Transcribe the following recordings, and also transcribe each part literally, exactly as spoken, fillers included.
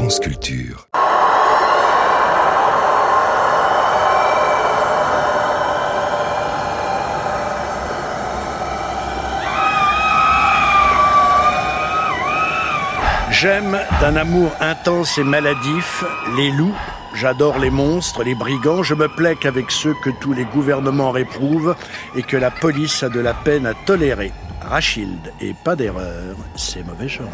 France Culture. J'aime d'un amour intense et maladif les loups, j'adore les monstres, les brigands, je me plais qu'avec ceux que tous les gouvernements réprouvent et que la police a de la peine à tolérer. Rachilde, et pas d'erreur, c'est mauvais genre.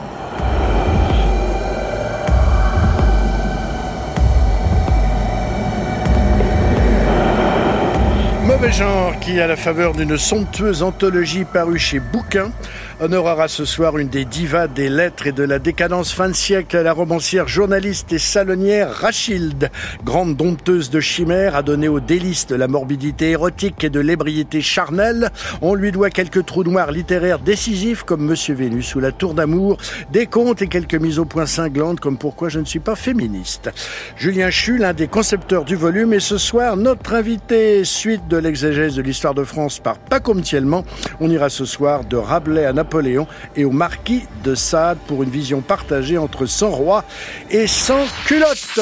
Mauvais genre qui, à la faveur d'une somptueuse anthologie parue chez Bouquin, honorera ce soir une des divas des lettres et de la décadence fin de siècle, la romancière, journaliste et salonnière Rachilde. Grande dompteuse de chimères, a donné aux délices de la morbidité érotique et de l'ébriété charnelle. On lui doit quelques trous noirs littéraires décisifs comme Monsieur Vénus ou La Tour d'amour, des contes et quelques mises au point cinglantes comme Pourquoi je ne suis pas féministe. Julien Chu, l'un des concepteurs du volume, est ce soir notre invité. Suite de l'exégèse de l'histoire de France par Paco Mtielman, on ira ce soir de Rabelais à Napoléon et au marquis de Sade pour une vision partagée entre sans roi et sans culotte.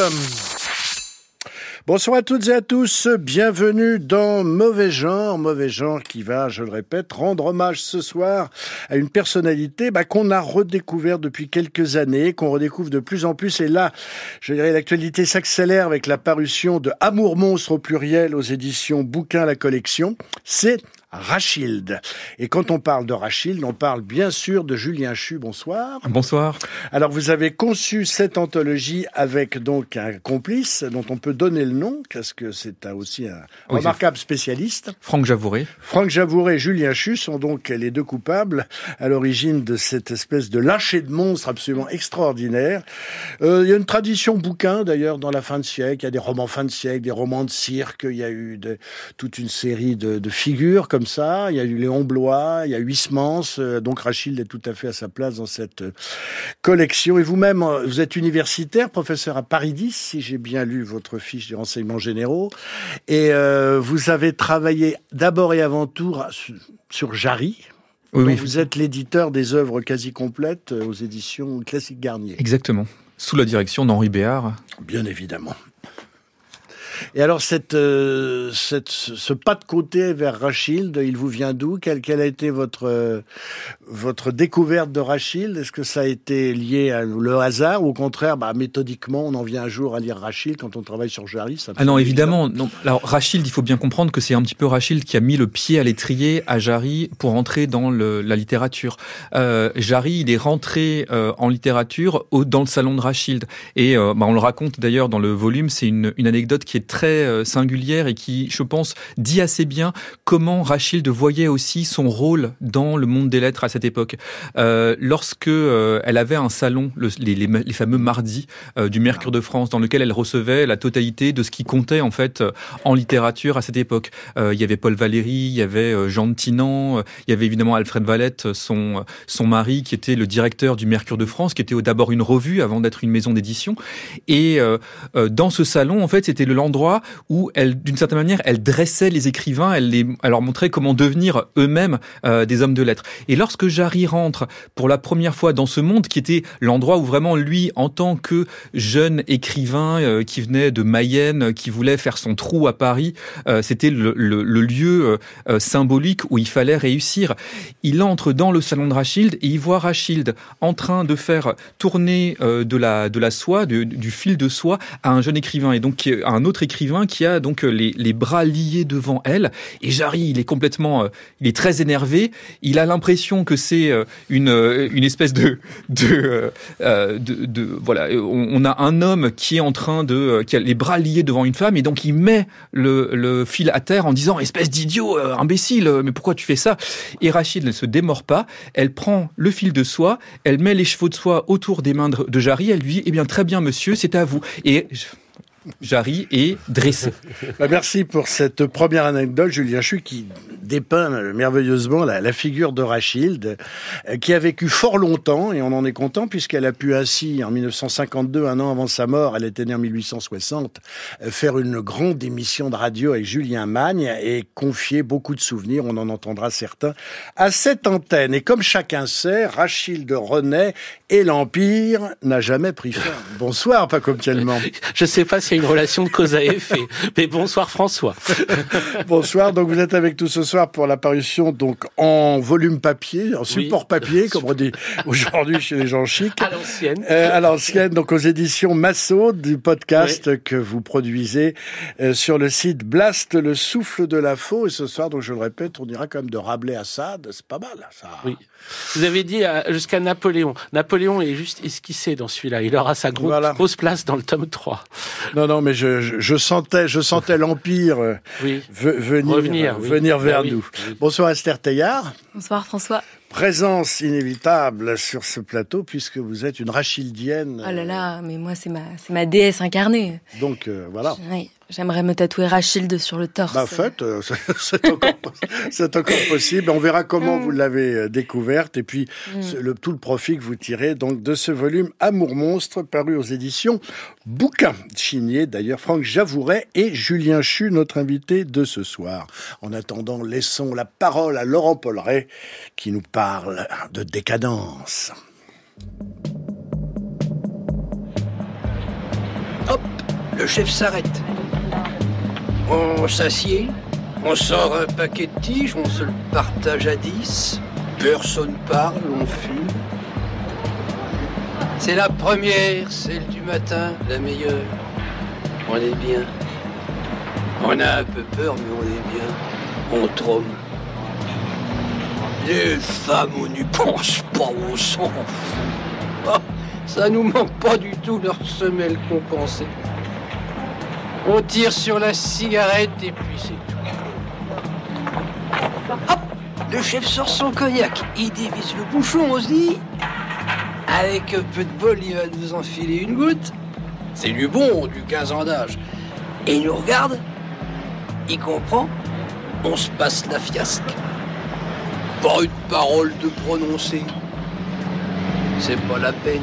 Bonsoir à toutes et à tous, bienvenue dans Mauvais Genre, Mauvais Genre qui va, je le répète, rendre hommage ce soir à une personnalité bah, qu'on a redécouvert depuis quelques années, qu'on redécouvre de plus en plus, et là, je dirais, l'actualité s'accélère avec la parution de Amour monstre au pluriel aux éditions Bouquin la collection, c'est Rachilde. Et quand on parle de Rachilde, on parle bien sûr de Julien Chu. Bonsoir. Bonsoir. Alors, vous avez conçu cette anthologie avec donc un complice dont on peut donner le nom, parce que c'est un, aussi un oui, remarquable spécialiste. Franck Javouré. Franck Javouré et Julien Chu sont donc les deux coupables à l'origine de cette espèce de lâcher de monstre absolument extraordinaire. Euh, il y a une tradition bouquin, d'ailleurs, dans la fin de siècle. Il y a des romans fin de siècle, des romans de cirque. Il y a eu de, toute une série de, de figures comme Comme ça, il y a eu Léon Blois, il y a Huysmans, euh, donc Rachilde est tout à fait à sa place dans cette euh, collection. Et vous-même, euh, vous êtes universitaire, professeur à Paris dix, si j'ai bien lu votre fiche des renseignements généraux, et euh, vous avez travaillé d'abord et avant tout sur, sur Jarry. Oui, oui. Vous êtes l'éditeur des œuvres quasi complètes aux éditions Classique Garnier. Exactement, sous la direction d'Henri Béard. Bien évidemment. Et alors, cette, euh, cette, ce pas de côté vers Rachilde, il vous vient d'où ? Quelle, quelle a été votre, euh, votre découverte de Rachilde ? Est-ce que ça a été lié à le hasard ou au contraire, bah, méthodiquement, on en vient un jour à lire Rachilde quand on travaille sur Jarry ? Ah non, évidemment. Non. Alors, Rachilde, il faut bien comprendre que c'est un petit peu Rachilde qui a mis le pied à l'étrier à Jarry pour entrer dans le, la littérature. Euh, Jarry, il est rentré euh, en littérature au, dans le salon de Rachilde. Et euh, bah, on le raconte d'ailleurs dans le volume, c'est une, une anecdote qui est très singulière et qui, je pense, dit assez bien comment Rachilde voyait aussi son rôle dans le monde des lettres à cette époque. Euh, lorsque euh, elle avait un salon, le, les, les, les fameux mardis euh, du Mercure de France, dans lequel elle recevait la totalité de ce qui comptait en fait euh, en littérature à cette époque. Euh, il y avait Paul Valéry, il y avait euh, Jean de Tinan, euh, il y avait évidemment Alfred Valette, son son mari, qui était le directeur du Mercure de France, qui était d'abord une revue avant d'être une maison d'édition. Et euh, euh, dans ce salon, en fait, c'était l'endroit où elle, d'une certaine manière, elle dressait les écrivains, elle, les, elle leur montrait comment devenir eux-mêmes euh, des hommes de lettres. Et lorsque Jarry rentre pour la première fois dans ce monde, qui était l'endroit où vraiment lui, en tant que jeune écrivain euh, qui venait de Mayenne, qui voulait faire son trou à Paris, euh, c'était le, le, le lieu euh, symbolique où il fallait réussir. Il entre dans le salon de Rachilde et il voit Rachilde en train de faire tourner euh, de la de la soie, de, du fil de soie à un jeune écrivain et donc à un autre écrivain qui a donc les, les bras liés devant elle. Et Jarry, il est complètement, euh, il est très énervé. Il a l'impression que c'est euh, une une espèce de de, euh, de de voilà. On, on a un homme qui est en train de, euh, qui a les bras liés devant une femme et donc il met le le fil à terre en disant espèce d'idiot, euh, imbécile, mais pourquoi tu fais ça ? Et Rachilde ne se démord pas. Elle prend le fil de soie, elle met les chevaux de soie autour des mains de, de Jarry. Elle lui dit eh bien très bien monsieur, c'est à vous. Et Jarry est dressé. Bah merci pour cette première anecdote, Julien Chu, qui dépeint merveilleusement la, la figure de Rachilde, euh, qui a vécu fort longtemps, et on en est content, puisqu'elle a pu ainsi, en dix-neuf cent cinquante-deux, un an avant sa mort, elle était née en mille huit cent soixante, euh, faire une grande émission de radio avec Julien Magne, et confier beaucoup de souvenirs, on en entendra certains, à cette antenne. Et comme chacun sait, Rachilde renaît et l'Empire n'a jamais pris fin. Bonsoir, Paco Pielman. Je ne sais pas s'il y a une relation de cause à effet, mais bonsoir François. Bonsoir, donc vous êtes avec nous ce soir pour la parution donc en volume papier, en support oui. papier, comme on dit aujourd'hui chez les gens chics. À l'ancienne. Euh, à l'ancienne, donc aux éditions Massot, du podcast oui. que vous produisez euh, sur le site Blast, le souffle de la faux. Et ce soir, donc je le répète, on ira quand même de Rabelais à Sade, c'est pas mal ça. Oui. Vous avez dit euh, jusqu'à Napoléon. Napoléon est juste esquissé dans celui-là. Il aura sa gros, voilà. grosse place dans le tome trois. Non, non, mais je, je, je sentais, je sentais l'Empire euh, oui. v- venir, Revenir, euh, oui. venir vers ben, nous. Oui, oui. Bonsoir Esther Teillard. Bonsoir François. Présence inévitable sur ce plateau puisque vous êtes une rachildienne. Oh là là, mais moi c'est ma, c'est ma déesse incarnée. Donc euh, voilà. Oui, j'aimerais me tatouer Rachilde sur le torse. Bah faites, euh, c'est, encore, c'est encore possible. On verra comment mm. vous l'avez découverte et puis mm. le, tout le profit que vous tirez donc de ce volume Amour Monstre paru aux éditions Bouquin, signé d'ailleurs Franck Javouret et Julien Chu, notre invité de ce soir. En attendant, laissons la parole à Laurent Polleret qui nous parle de décadence. Hop, le chef s'arrête. On s'assied, on sort un paquet de tiges, on se le partage à dix. Personne parle, on fume. C'est la première, celle du matin, la meilleure. On est bien. On a un peu peur, mais on est bien. On trône. Les femmes, on n'y pense pas, on s'en fout. Oh, ça nous manque pas du tout leurs semelles compensées. On tire sur la cigarette et puis c'est tout. Hop, le chef sort son cognac, il dévisse le bouchon, on se dit, avec un peu de bol, il va nous enfiler une goutte. C'est du bon, du quinze ans d'âge. Et il nous regarde, il comprend, on se passe la fiasque. Pas une parole de prononcer. C'est pas la peine.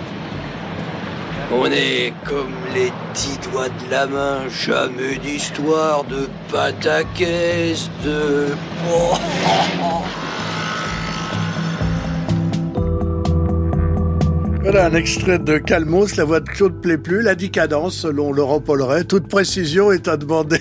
On est comme les dix doigts de la main, jamais d'histoire de pataquès, de... Oh, oh, oh. Voilà un extrait de Calmos, la voix de Claude Pléplus, la décadence selon Laurent Polleret. Toute précision est à demander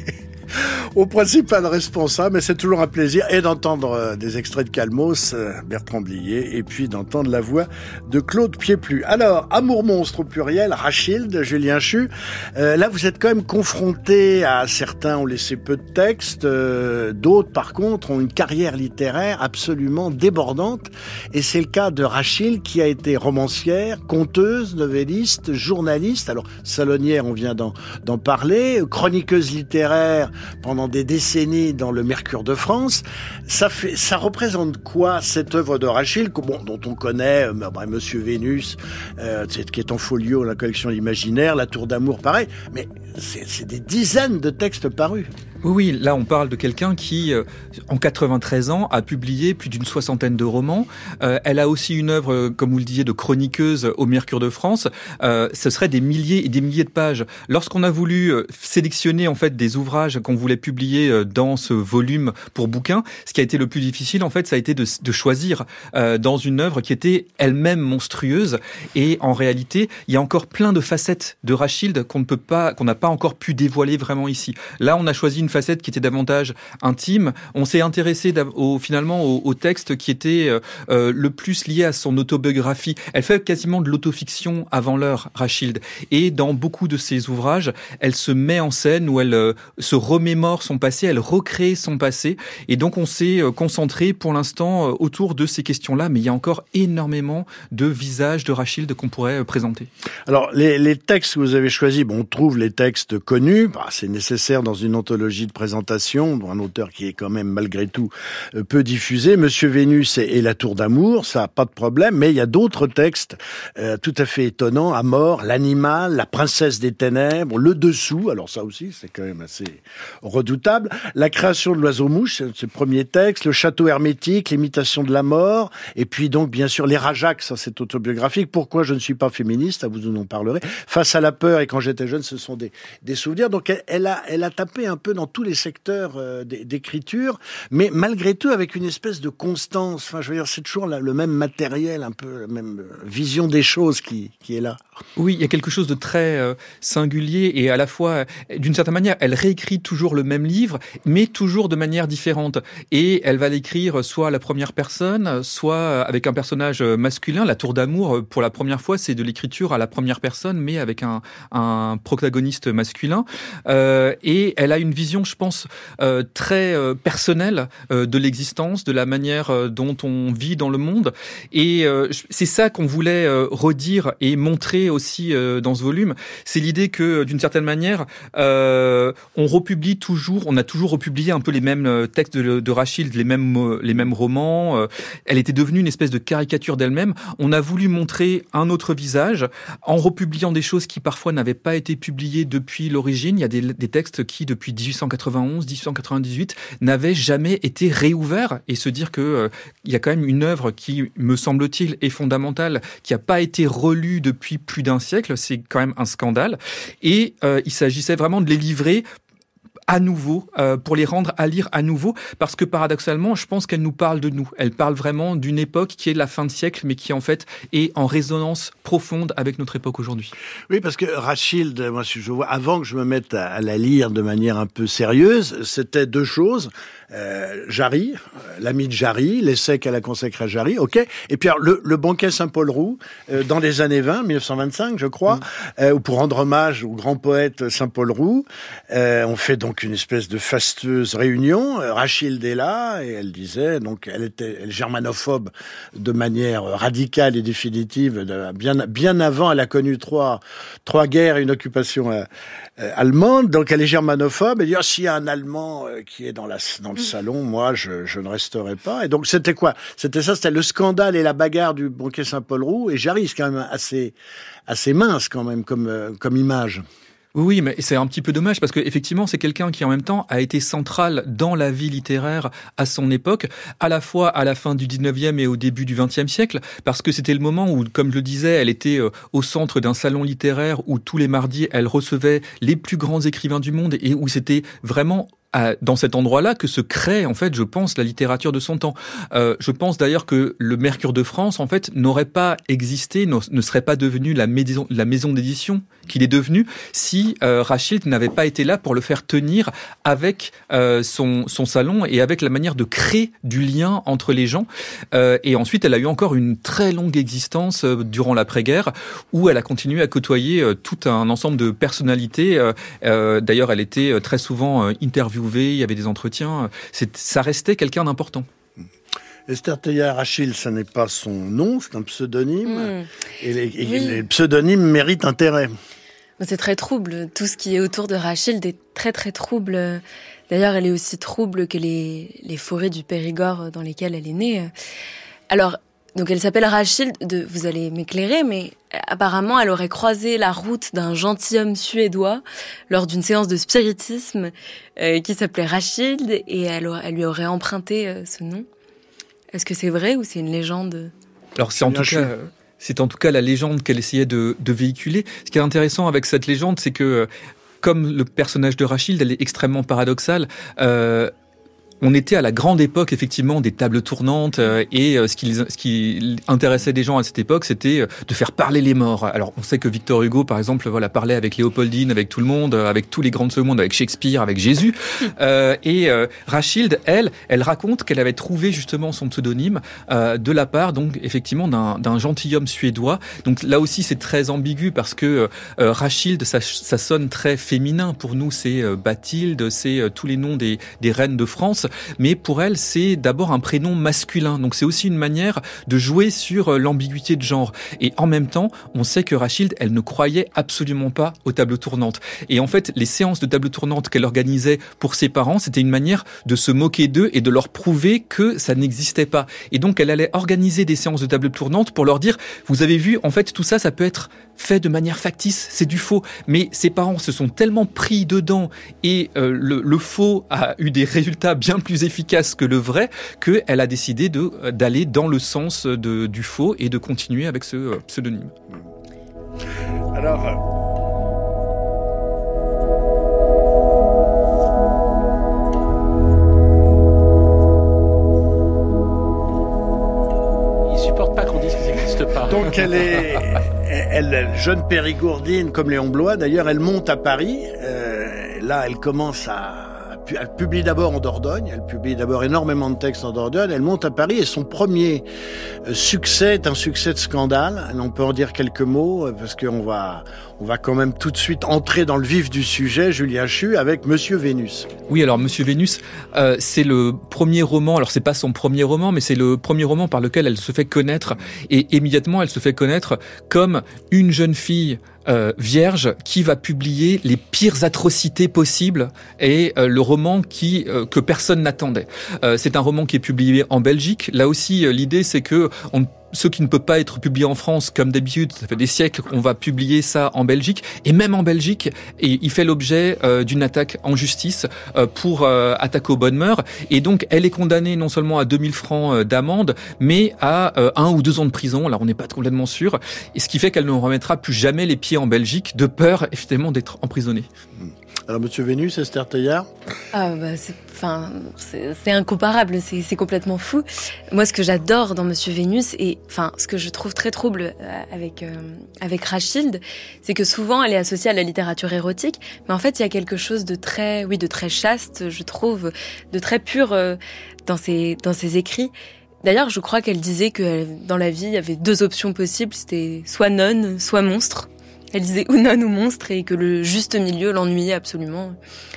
au principal responsable, mais c'est toujours un plaisir et d'entendre euh, des extraits de Calmos, euh, Bertrand Blier, et puis d'entendre la voix de Claude Pieplu. Alors, Amour Monstre au pluriel, Rachilde, Julien Chu, euh, là vous êtes quand même confrontés à certains ont laissé peu de textes, euh, d'autres par contre ont une carrière littéraire absolument débordante, et c'est le cas de Rachilde qui a été romancière, conteuse, novelliste, journaliste, alors salonnière on vient d'en, d'en parler, chroniqueuse littéraire pendant des décennies dans le Mercure de France. Ça fait, ça représente quoi cette œuvre de Rachilde, bon, dont on connaît euh, bah, Monsieur Vénus, euh, qui est en folio, la collection L'Imaginaire, La Tour d'Amour, pareil. Mais c'est, c'est des dizaines de textes parus. Oui, oui, là on parle de quelqu'un qui, euh, en quatre-vingt-treize ans, a publié plus d'une soixantaine de romans. Euh, elle a aussi une œuvre, euh, comme vous le disiez, de chroniqueuse au Mercure de France. Euh, ce serait des milliers et des milliers de pages. Lorsqu'on a voulu euh, sélectionner en fait des ouvrages qu'on voulait publier euh, dans ce volume pour bouquin, ce qui a été le plus difficile en fait, ça a été de, de choisir euh, dans une œuvre qui était elle-même monstrueuse. Et en réalité, il y a encore plein de facettes de Rachilde qu'on ne peut pas, qu'on n'a pas encore pu dévoiler vraiment ici. Là, on a choisi une facette qui était davantage intime. On s'est intéressé au, finalement au, au texte qui était euh, le plus lié à son autobiographie. Elle fait quasiment de l'autofiction avant l'heure, Rachilde. Et dans beaucoup de ses ouvrages, elle se met en scène où elle euh, se remémore son passé, elle recrée son passé. Et donc on s'est euh, concentré pour l'instant euh, autour de ces questions-là, mais il y a encore énormément de visages de Rachilde qu'on pourrait euh, présenter. Alors les, les textes que vous avez choisis, bon, on trouve les textes connus, bah, c'est nécessaire dans une anthologie de présentation, un auteur qui est quand même malgré tout euh, peu diffusé. Monsieur Vénus et, et La Tour d'Amour, ça pas de problème, mais il y a d'autres textes euh, tout à fait étonnants, Amor, L'Animal, La Princesse des Ténèbres, Le Dessous, alors ça aussi c'est quand même assez redoutable, La Création de l'Oiseau-Mouche, c'est le premier texte, Le Château Hermétique, L'Imitation de la Mort, et puis donc bien sûr Les Rajacs, ça c'est autobiographique, Pourquoi je ne suis pas féministe, vous nous en parlerez, Face à la peur et Quand j'étais jeune, ce sont des, des souvenirs, donc elle, elle, a, elle a tapé un peu dans tous les secteurs euh, d'écriture, mais malgré tout avec une espèce de constance. Enfin, je veux dire, c'est toujours la, le même matériel, un peu la même vision des choses qui, qui est là. Oui, il y a quelque chose de très euh, singulier et à la fois, d'une certaine manière, elle réécrit toujours le même livre, mais toujours de manière différente. Et elle va l'écrire soit à la première personne, soit avec un personnage masculin. La Tour d'amour, pour la première fois, c'est de l'écriture à la première personne, mais avec un, un protagoniste masculin. Euh, et elle a une vision, je pense, euh, très euh, personnelle euh, de l'existence, de la manière euh, dont on vit dans le monde. Et euh, c'est ça qu'on voulait euh, redire et montrer aussi euh, dans ce volume. C'est l'idée que, d'une certaine manière, euh, on republie toujours, on a toujours republié un peu les mêmes textes de, de Rachilde, les mêmes, les mêmes romans. Euh, elle était devenue une espèce de caricature d'elle-même. On a voulu montrer un autre visage en republiant des choses qui parfois n'avaient pas été publiées depuis l'origine. Il y a des, des textes qui, depuis dix-huit cent quatre-vingt-onze, dix-huit cent quatre-vingt-dix-huit, n'avaient jamais été réouverts, et se dire que euh, il y a quand même une œuvre qui, me semble-t-il, est fondamentale, qui n'a pas été relue depuis plus d'un siècle, c'est quand même un scandale. Et euh, il s'agissait vraiment de les livrer à nouveau, euh, pour les rendre à lire à nouveau, parce que paradoxalement, je pense qu'elle nous parle de nous. Elle parle vraiment d'une époque qui est la fin de siècle, mais qui en fait est en résonance profonde avec notre époque aujourd'hui. Oui, parce que Rachilde, moi, je vois, avant que je me mette à, à la lire de manière un peu sérieuse, c'était deux choses. Euh, Jarry, l'ami de Jarry, l'essai qu'elle a consacré à Jarry, ok. Et puis alors, le, le banquet Saint-Paul-Roux, euh, dans les années vingt, dix-neuf cent vingt-cinq, je crois, mmh. euh, pour rendre hommage au grand poète Saint-Paul-Roux, euh, on fait donc une espèce de fastueuse réunion. Rachilde est là, et elle disait, donc elle était elle, germanophobe de manière radicale et définitive, de, bien, bien avant, elle a connu trois, trois guerres et une occupation euh, euh, allemande, donc elle est germanophobe, elle dit, oh, s'il y a un Allemand euh, qui est dans, la, dans le salon, moi, je, je ne resterai pas. Et donc, c'était quoi? C'était ça, c'était le scandale et la bagarre du banquet Saint-Paul-Roux, et Jarry, c'est quand même assez, assez mince, quand même, comme, euh, comme image. Oui, mais c'est un petit peu dommage parce que effectivement, c'est quelqu'un qui en même temps a été central dans la vie littéraire à son époque, à la fois à la fin du dix-neuvième et au début du vingtième siècle, parce que c'était le moment où, comme je le disais, elle était au centre d'un salon littéraire où tous les mardis, elle recevait les plus grands écrivains du monde et où c'était vraiment dans cet endroit-là que se crée, en fait, je pense, la littérature de son temps. Euh, je pense d'ailleurs que le Mercure de France, en fait, n'aurait pas existé, ne serait pas devenu la maison, la maison d'édition qu'il est devenu si euh, Rachilde n'avait pas été là pour le faire tenir avec euh, son, son salon et avec la manière de créer du lien entre les gens. Euh, et ensuite, elle a eu encore une très longue existence euh, durant l'après-guerre où elle a continué à côtoyer euh, tout un ensemble de personnalités. Euh, euh, d'ailleurs, elle était très souvent euh, interviewée. Il y avait des entretiens, c'est, ça restait quelqu'un d'important. Esther Teilhard-Rachilde, ça n'est pas son nom, c'est un pseudonyme. Mmh. Et, les, et oui. les pseudonymes méritent intérêt. C'est très trouble. Tout ce qui est autour de Rachilde est très très trouble. D'ailleurs, elle est aussi trouble que les, les forêts du Périgord dans lesquelles elle est née. Alors, donc elle s'appelle Rachilde, de, vous allez m'éclairer, mais apparemment elle aurait croisé la route d'un gentilhomme suédois lors d'une séance de spiritisme euh, qui s'appelait Rachilde, et elle, elle lui aurait emprunté euh, ce nom. Est-ce que c'est vrai ou c'est une légende? Alors c'est en tout cas... C'est en tout cas la légende qu'elle essayait de, de véhiculer. Ce qui est intéressant avec cette légende, c'est que, comme le personnage de Rachilde, elle est extrêmement paradoxale. Euh, On était à la grande époque, effectivement, des tables tournantes, euh, et euh, ce, qui, ce qui intéressait des gens à cette époque, c'était euh, de faire parler les morts. Alors, on sait que Victor Hugo, par exemple, voilà, parlait avec Léopoldine, avec tout le monde, euh, avec tous les grands de ce monde, avec Shakespeare, avec Jésus. Euh, et euh, Rachilde, elle, elle raconte qu'elle avait trouvé justement son pseudonyme euh, de la part, donc, effectivement, d'un, d'un gentilhomme suédois. Donc là aussi, c'est très ambigu parce que euh, Rachilde, ça, ça sonne très féminin. Pour nous, c'est euh, Bathilde, c'est euh, tous les noms des, des reines de France. Mais pour elle, c'est d'abord un prénom masculin. Donc c'est aussi une manière de jouer sur l'ambiguïté de genre. Et en même temps, on sait que Rachilde, elle ne croyait absolument pas aux tables tournantes. Et en fait, les séances de tables tournantes qu'elle organisait pour ses parents, c'était une manière de se moquer d'eux et de leur prouver que ça n'existait pas. Et donc, elle allait organiser des séances de tables tournantes pour leur dire, vous avez vu, en fait, tout ça, ça peut être fait de manière factice, c'est du faux. Mais ses parents se sont tellement pris dedans et euh, le, le faux a eu des résultats bien plus efficaces que le vrai, qu'elle a décidé de, d'aller dans le sens de, du faux et de continuer avec ce euh, pseudonyme. Alors... Donc elle est, elle, jeune périgourdine comme Léon Bloy, d'ailleurs, elle monte à Paris. Euh, là, elle commence à... Elle publie d'abord en Dordogne, elle publie d'abord énormément de textes en Dordogne, elle monte à Paris et son premier succès est un succès de scandale. On peut en dire quelques mots parce qu'on va, on va quand même tout de suite entrer dans le vif du sujet, Julien Chu, avec Monsieur Vénus. Oui, alors Monsieur Vénus, euh, c'est le premier roman, alors c'est pas son premier roman, mais c'est le premier roman par lequel elle se fait connaître et immédiatement elle se fait connaître comme une jeune fille Euh, vierge qui va publier les pires atrocités possibles et euh, le roman qui euh, que personne n'attendait. Euh, c'est un roman qui est publié en Belgique. Là aussi, euh, l'idée c'est que on ce qui ne peut pas être publié en France, comme d'habitude, ça fait des siècles qu'on va publier ça en Belgique. Et même en Belgique, et il fait l'objet euh, d'une attaque en justice euh, pour euh, attaque aux bonnes mœurs. Et donc, elle est condamnée non seulement à deux mille francs euh, d'amende, mais à euh, un ou deux ans de prison. Alors, on n'est pas complètement sûr. Et ce qui fait qu'elle ne remettra plus jamais les pieds en Belgique, de peur, évidemment, d'être emprisonnée. Alors, Monsieur Vénus, Esther Teillard? Ah, bah, c'est, enfin, c'est, c'est incomparable, c'est, c'est complètement fou. Moi, ce que j'adore dans Monsieur Vénus, et, enfin, ce que je trouve très trouble avec, euh, avec Rachilde, c'est que souvent, elle est associée à la littérature érotique, mais en fait, il y a quelque chose de très, oui, de très chaste, je trouve, de très pur euh, dans ses, dans ses écrits. D'ailleurs, je crois qu'elle disait que dans la vie, il y avait deux options possibles, c'était soit nonne, soit monstre. Elle disait ou non ou monstre et que le juste milieu l'ennuyait absolument.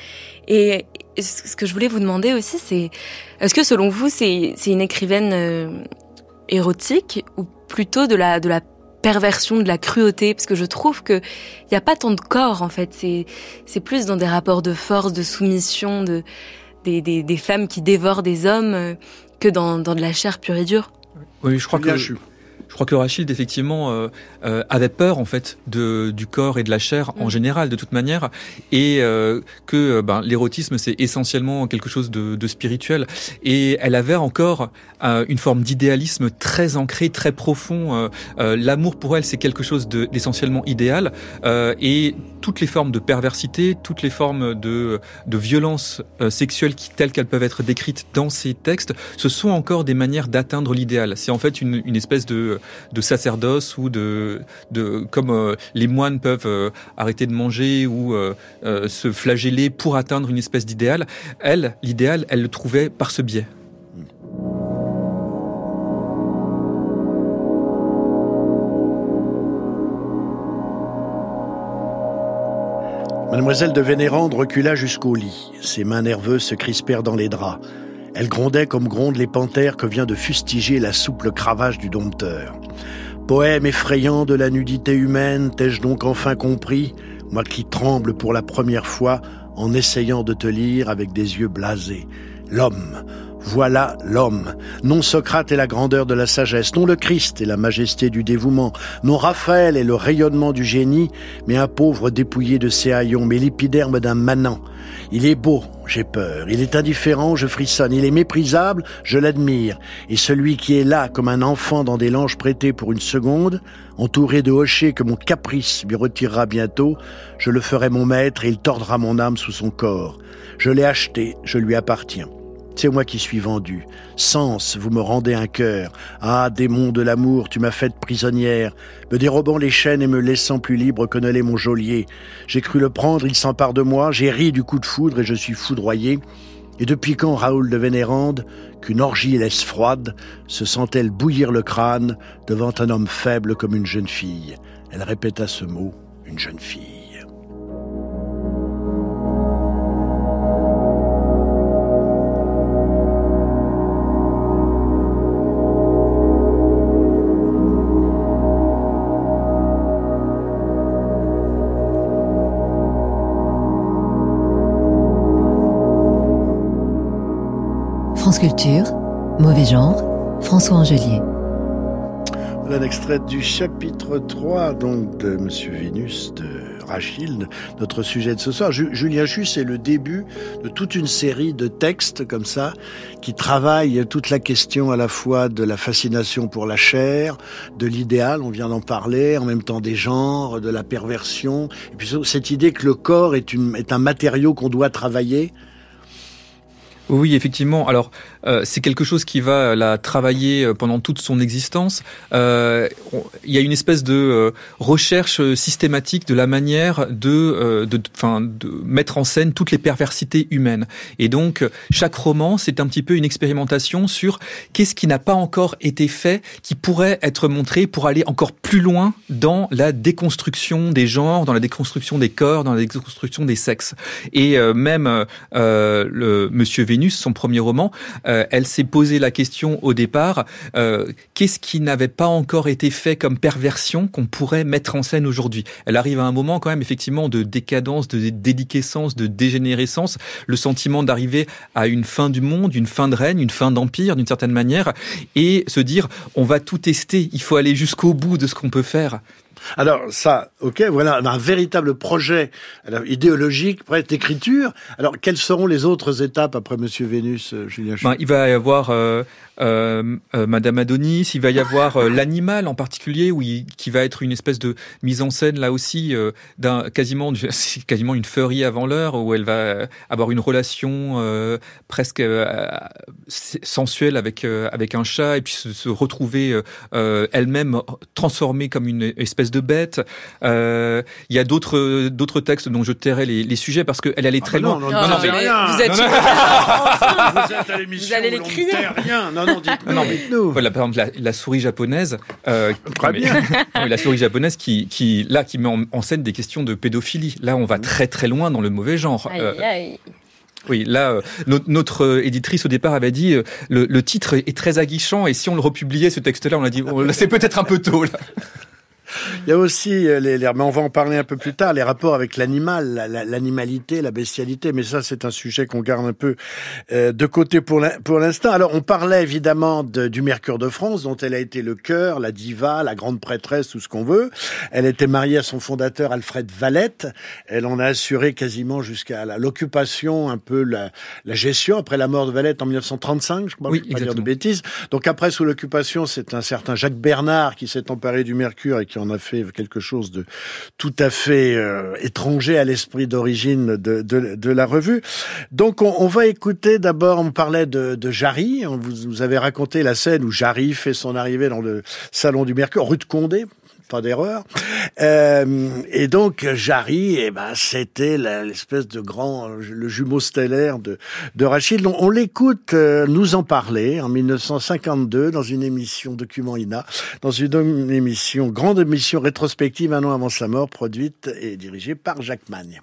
Et ce que je voulais vous demander aussi, c'est est-ce que selon vous, c'est, c'est une écrivaine euh, érotique ou plutôt de la, de la perversion, de la cruauté? Parce que je trouve qu'il n'y a pas tant de corps, en fait. C'est, c'est plus dans des rapports de force, de soumission, de, des, des, des femmes qui dévorent des hommes euh, que dans, dans de la chair pure et dure. Oui, je crois que... Je... Je crois que Rachilde, effectivement, euh, euh, avait peur, en fait, de, du corps et de la chair, en général, de toute manière, et euh, que ben, l'érotisme, c'est essentiellement quelque chose de, de spirituel. Et elle avait encore euh, une forme d'idéalisme très ancré, très profond. Euh, euh, l'amour, pour elle, c'est quelque chose de, d'essentiellement idéal. Euh, et toutes les formes de perversité, toutes les formes de, de violence euh, sexuelle qui, telles qu'elles peuvent être décrites dans ces textes, ce sont encore des manières d'atteindre l'idéal. C'est en fait une, une espèce de de sacerdoce ou de, de comme euh, les moines peuvent euh, arrêter de manger ou euh, euh, se flageller pour atteindre une espèce d'idéal. Elle, l'idéal, elle le trouvait par ce biais. Mademoiselle de Vénérande recula jusqu'au lit. Ses mains nerveuses se crispèrent dans les draps. Elle grondait comme grondent les panthères que vient de fustiger la souple cravache du dompteur. Poème effrayant de la nudité humaine, t'ai-je donc enfin compris, moi qui tremble pour la première fois en essayant de te lire avec des yeux blasés. L'homme, voilà l'homme. Non Socrate et la grandeur de la sagesse, non le Christ et la majesté du dévouement, non Raphaël et le rayonnement du génie, mais un pauvre dépouillé de ses haillons, mais l'épiderme d'un manant. Il est beau, j'ai peur. Il est indifférent, je frissonne. Il est méprisable, je l'admire. Et celui qui est là, comme un enfant dans des langes prêtées pour une seconde, entouré de hochets que mon caprice lui retirera bientôt, je le ferai mon maître et il tordra mon âme sous son corps. Je l'ai acheté, je lui appartiens. C'est moi qui suis vendu. Sens, vous me rendez un cœur. Ah, démon de l'amour, tu m'as faite prisonnière, me dérobant les chaînes et me laissant plus libre que ne l'est mon geôlier. J'ai cru le prendre, il s'empare de moi, j'ai ri du coup de foudre et je suis foudroyé. Et depuis quand, Raoul de Vénérande, qu'une orgie laisse froide, se sent-elle bouillir le crâne devant un homme faible comme une jeune fille? Elle répéta ce mot, une jeune fille. France Culture, Mauvais genre, François Angelier. Voilà l'extrait du chapitre trois donc de Monsieur Vénus de Rachilde, notre sujet de ce soir. Julien Chu, c'est le début de toute une série de textes comme ça qui travaillent toute la question à la fois de la fascination pour la chair, de l'idéal, on vient d'en parler, en même temps des genres, de la perversion, et puis cette idée que le corps est, une, est un matériau qu'on doit travailler. Oui, effectivement. Alors, euh, c'est quelque chose qui va la travailler pendant toute son existence. Euh, il y a une espèce de euh, recherche systématique de la manière de, euh, de, enfin, de mettre en scène toutes les perversités humaines. Et donc, chaque roman, c'est un petit peu une expérimentation sur qu'est-ce qui n'a pas encore été fait, qui pourrait être montré pour aller encore plus loin dans la déconstruction des genres, dans la déconstruction des corps, dans la déconstruction des sexes. Et euh, même euh, le Monsieur Vénus, son premier roman, euh, elle s'est posé la question au départ, euh, qu'est-ce qui n'avait pas encore été fait comme perversion qu'on pourrait mettre en scène aujourd'hui. Elle arrive à un moment quand même effectivement de décadence, de déliquescence, de dégénérescence, le sentiment d'arriver à une fin du monde, une fin de règne, une fin d'empire d'une certaine manière, et se dire on va tout tester, il faut aller jusqu'au bout de ce qu'on peut faire. Alors ça, ok, voilà un véritable projet idéologique, prêt d'écriture. Alors quelles seront les autres étapes après Monsieur Vénus, Julien Chou ? Ben, il va y avoir euh, euh, euh, Madame Adonis, il va y avoir euh, l'animal en particulier, où il, qui va être une espèce de mise en scène là aussi euh, d'un quasiment, quasiment une feurie avant l'heure, où elle va avoir une relation euh, presque euh, sensuelle avec euh, avec un chat, et puis se, se retrouver euh, elle-même transformée comme une espèce de bête. Euh, il y a d'autres d'autres textes dont je tairai les, les sujets parce qu'elle allait très ah loin. Non, non, non, non, mais rien. Vous êtes non, non, non. Vous êtes à l'émission. Vous allez les crier. Rien. Non, non, dites-nous. Non, mais, dites-nous. Voilà, par exemple, la, la souris japonaise. Euh, Très mais, bien. non, la souris japonaise qui, qui, là, qui met en, en scène des questions de pédophilie. Là, on va très très loin dans le mauvais genre. Aïe, Euh, aïe. Oui, là, euh, notre, notre éditrice au départ avait dit euh, le, le titre est très aguichant et si on le republiait ce texte-là, on a dit oh, là, c'est peut-être un peu tôt là. Il y a aussi, les, les, mais on va en parler un peu plus tard, les rapports avec l'animal, la, la, l'animalité, la bestialité, mais ça c'est un sujet qu'on garde un peu euh, de côté pour, la, pour l'instant. Alors on parlait évidemment de, du Mercure de France, dont elle a été le cœur, la diva, la grande prêtresse, tout ce qu'on veut. Elle était mariée à son fondateur Alfred Valette, elle en a assuré quasiment jusqu'à la, l'occupation, un peu la, la gestion, après la mort de Valette en dix-neuf cent trente-cinq, je crois, oui, je ne vais pas dire de bêtises. Donc après, sous l'occupation, c'est un certain Jacques Bernard qui s'est emparé du Mercure et qui en a fait quelque chose de tout à fait euh, étranger à l'esprit d'origine de, de, de la revue. Donc on, on va écouter d'abord, on parlait de, de Jarry, on vous, vous avez raconté la scène où Jarry fait son arrivée dans le salon du Mercure, rue de Condé, pas d'erreur. Euh, et donc Jarry, eh ben c'était la, l'espèce de grand, le jumeau stellaire de, de Rachid. On, on l'écoute euh, nous en parler en dix-neuf cent cinquante-deux dans une émission Document I N A, dans une émission, grande émission rétrospective un an avant sa mort, produite et dirigée par Jacques Magne.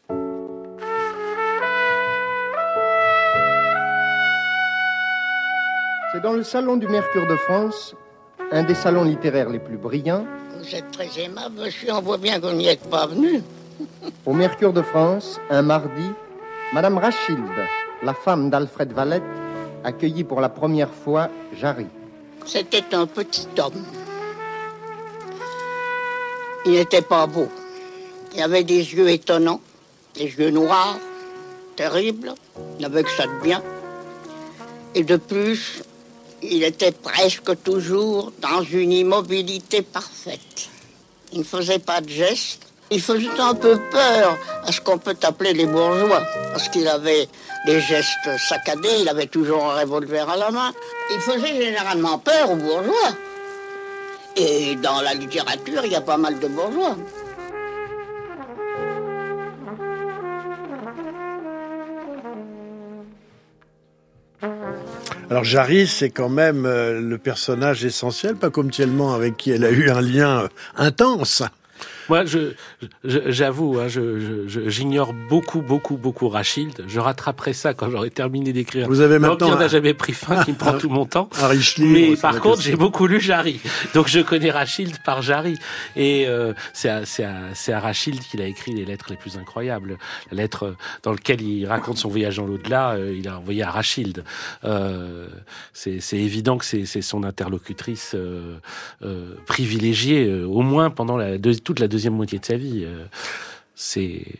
C'est dans le salon du Mercure de France, un des salons littéraires les plus brillants. Vous êtes très aimable, monsieur, on voit bien qu'on n'y est pas venu. Au Mercure de France, un mardi, Madame Rachilde, la femme d'Alfred Valette, accueillit pour la première fois Jarry. C'était un petit homme. Il n'était pas beau. Il avait des yeux étonnants, des yeux noirs, terribles, il n'avait que ça de bien. Et de plus, il était presque toujours dans une immobilité parfaite. Il ne faisait pas de gestes. Il faisait un peu peur à ce qu'on peut appeler les bourgeois, parce qu'il avait des gestes saccadés, il avait toujours un revolver à la main. Il faisait généralement peur aux bourgeois. Et dans la littérature, il y a pas mal de bourgeois. Alors Jarry, c'est quand même euh, le personnage essentiel, pas comme Thielman avec qui elle a eu un lien euh, intense. Moi, je, je, j'avoue, hein, je, je, j'ignore beaucoup, beaucoup, beaucoup Rachilde. Je rattraperai ça quand j'aurai terminé d'écrire. Vous avez maintenant L'Empire n'a jamais pris fin, qui me prend tout mon temps. Un riche livre. Mais par contre, j'ai beaucoup lu Jarry. Donc je connais Rachilde par Jarry. Et euh, c'est, à, c'est, à, c'est à Rachilde qu'il a écrit les lettres les plus incroyables. La lettre dans laquelle il raconte son voyage dans l'au-delà, euh, il a envoyé à Rachilde. Euh, c'est, c'est évident que c'est, c'est son interlocutrice euh, euh, privilégiée, euh, au moins pendant la, de, toute la deuxième moitié de sa vie. Euh, c'est...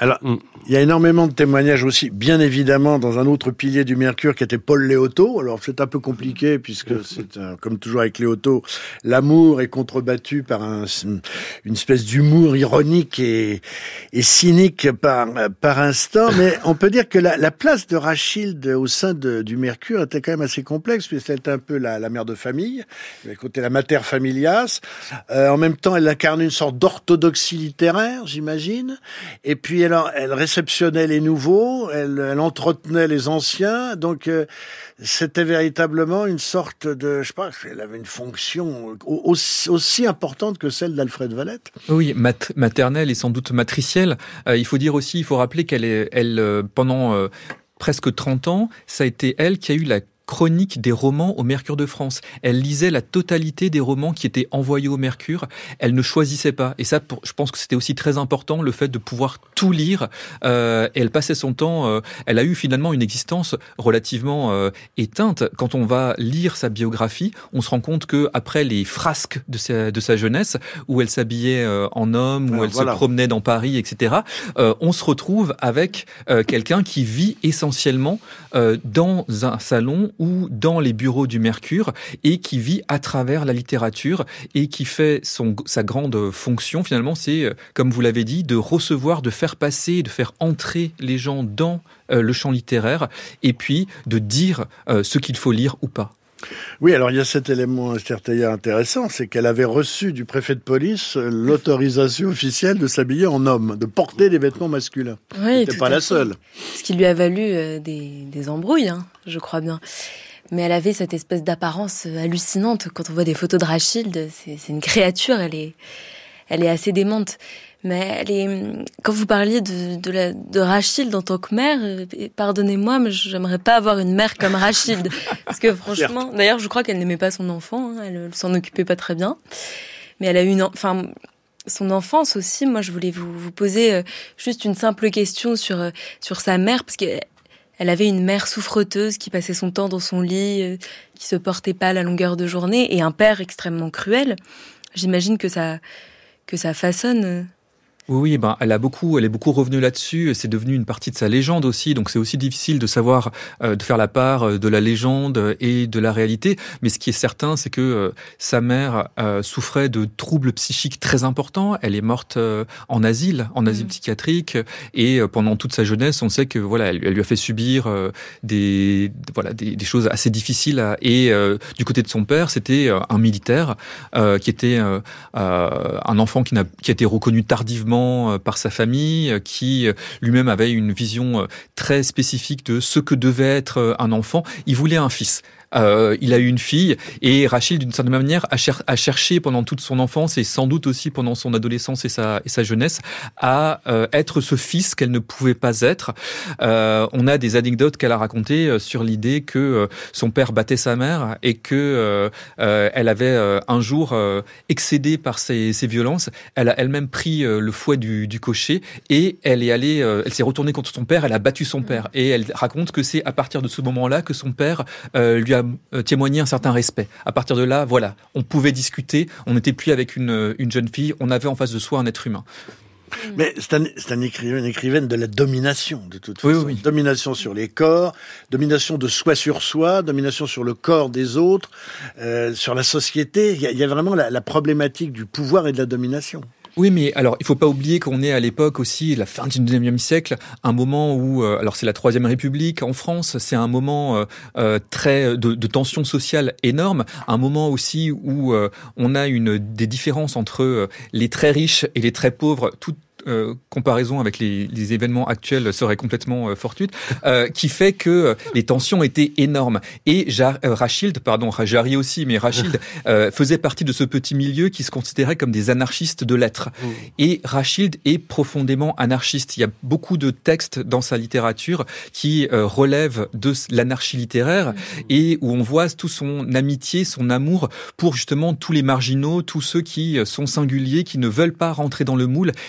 Alors, mm. il y a énormément de témoignages aussi, bien évidemment, dans un autre pilier du Mercure qui était Paul Léotot. Alors, c'est un peu compliqué puisque c'est, un, comme toujours avec Léotot, l'amour est contrebattu par un, une espèce d'humour ironique et, et cynique par, par instant. Mais on peut dire que la, la place de Rachilde au sein de, du Mercure était quand même assez complexe puisqu'elle était un peu la, la mère de famille, elle était la mater familias. Euh, en même temps, elle incarne une sorte d'orthodoxie littéraire, j'imagine. Et puis, elle, elle réceptionnait les nouveaux, elle, elle entretenait les anciens, donc euh, c'était véritablement une sorte de, je sais pas, elle avait une fonction aussi, aussi importante que celle d'Alfred Valette. Oui, mat- maternelle et sans doute matricielle. Euh, il faut dire aussi, il faut rappeler qu'elle est, elle, euh, pendant euh, presque trente ans, ça a été elle qui a eu la chronique des romans au Mercure de France. Elle lisait la totalité des romans qui étaient envoyés au Mercure. Elle ne choisissait pas. Et ça, pour, je pense que c'était aussi très important, le fait de pouvoir tout lire. Euh, et elle passait son temps... Euh, elle a eu finalement une existence relativement euh, éteinte. Quand on va lire sa biographie, on se rend compte que après les frasques de sa, de sa jeunesse, où elle s'habillait euh, en homme, où Alors, elle voilà. se promenait dans Paris, et cetera, euh, on se retrouve avec euh, quelqu'un qui vit essentiellement euh, dans un salon ou dans les bureaux du Mercure et qui vit à travers la littérature et qui fait son, sa grande fonction, finalement, c'est, comme vous l'avez dit, de recevoir, de faire passer, de faire entrer les gens dans euh, le champ littéraire et puis de dire euh, ce qu'il faut lire ou pas. Oui, alors il y a cet élément, Esther Teilhard, intéressant, c'est qu'elle avait reçu du préfet de police l'autorisation officielle de s'habiller en homme, de porter des vêtements masculins. Oui, C'était pas la seule. Ce qui lui a valu euh, des, des embrouilles, hein, je crois bien. Mais elle avait cette espèce d'apparence hallucinante. Quand on voit des photos de Rachilde, c'est, c'est une créature, elle est, elle est assez démente. Mais elle est, quand vous parliez de, de, la, de Rachilde en tant que mère, pardonnez-moi, mais j'aimerais pas avoir une mère comme Rachilde. Parce que franchement, d'ailleurs, je crois qu'elle n'aimait pas son enfant, hein, elle, elle s'en occupait pas très bien. Mais elle a eu une, enfin, son enfance aussi. Moi, je voulais vous, vous poser euh, juste une simple question sur, euh, sur sa mère, parce que elle avait une mère souffreteuse qui passait son temps dans son lit, euh, qui se portait pas à la longueur de journée, et un père extrêmement cruel. J'imagine que ça, que ça façonne. Euh, Oui, oui, ben, elle a beaucoup, elle est beaucoup revenue là-dessus. C'est devenu une partie de sa légende aussi. Donc, c'est aussi difficile de savoir, euh, de faire la part de la légende et de la réalité. Mais ce qui est certain, c'est que euh, sa mère euh, souffrait de troubles psychiques très importants. Elle est morte euh, en asile, en asile mmh. psychiatrique. Et euh, pendant toute sa jeunesse, on sait que voilà, elle, elle lui a fait subir euh, des, voilà, des, des choses assez difficiles. À, et euh, du côté de son père, c'était euh, un militaire euh, qui était euh, euh, un enfant qui n'a, qui a été reconnu tardivement par sa famille, qui lui-même avait une vision très spécifique de ce que devait être un enfant. Il voulait un fils. Euh, il a eu une fille et Rachilde, d'une certaine manière, a, cher- a cherché pendant toute son enfance et sans doute aussi pendant son adolescence et sa, et sa jeunesse à euh, être ce fils qu'elle ne pouvait pas être. Euh, on a des anecdotes qu'elle a racontées sur l'idée que euh, son père battait sa mère et que euh, euh, elle avait euh, un jour euh, excédé par ses, ses violences. Elle a elle-même pris euh, le fouet du, du cocher et elle est allée, euh, elle s'est retournée contre son père. Elle a battu son père et elle raconte que c'est à partir de ce moment-là que son père euh, lui a témoigner un certain respect. À partir de là, voilà, on pouvait discuter, on n'était plus avec une, une jeune fille, on avait en face de soi un être humain. Mais c'est, un, c'est un écrivain, une écrivaine de la domination, de toute façon. Oui, oui. Domination sur les corps, domination de soi sur soi, domination sur le corps des autres, euh, sur la société. Il y a, il y a vraiment la, la problématique du pouvoir et de la domination. Oui, mais alors, il faut pas oublier qu'on est à l'époque aussi, la fin du dix-neuvième siècle, un moment où, euh, alors c'est la Troisième République en France, c'est un moment euh, euh, très de, de tension sociale énorme, un moment aussi où euh, on a une des différences entre euh, les très riches et les très pauvres, tout Euh, comparaison avec les, les événements actuels serait complètement euh, fortuite, euh, qui fait que euh, les tensions étaient énormes. Et ja, euh, Rachilde, pardon, Jarry aussi, mais Rachilde euh, faisait partie de ce petit milieu qui se considérait comme des anarchistes de lettres. Mmh. Et Rachilde est profondément anarchiste. Il y a beaucoup de textes dans sa littérature qui euh, relèvent de l'anarchie littéraire mmh. et où on voit tout son amitié, son amour pour justement tous les marginaux, tous ceux qui sont singuliers, qui ne veulent pas rentrer dans le moule et qu'on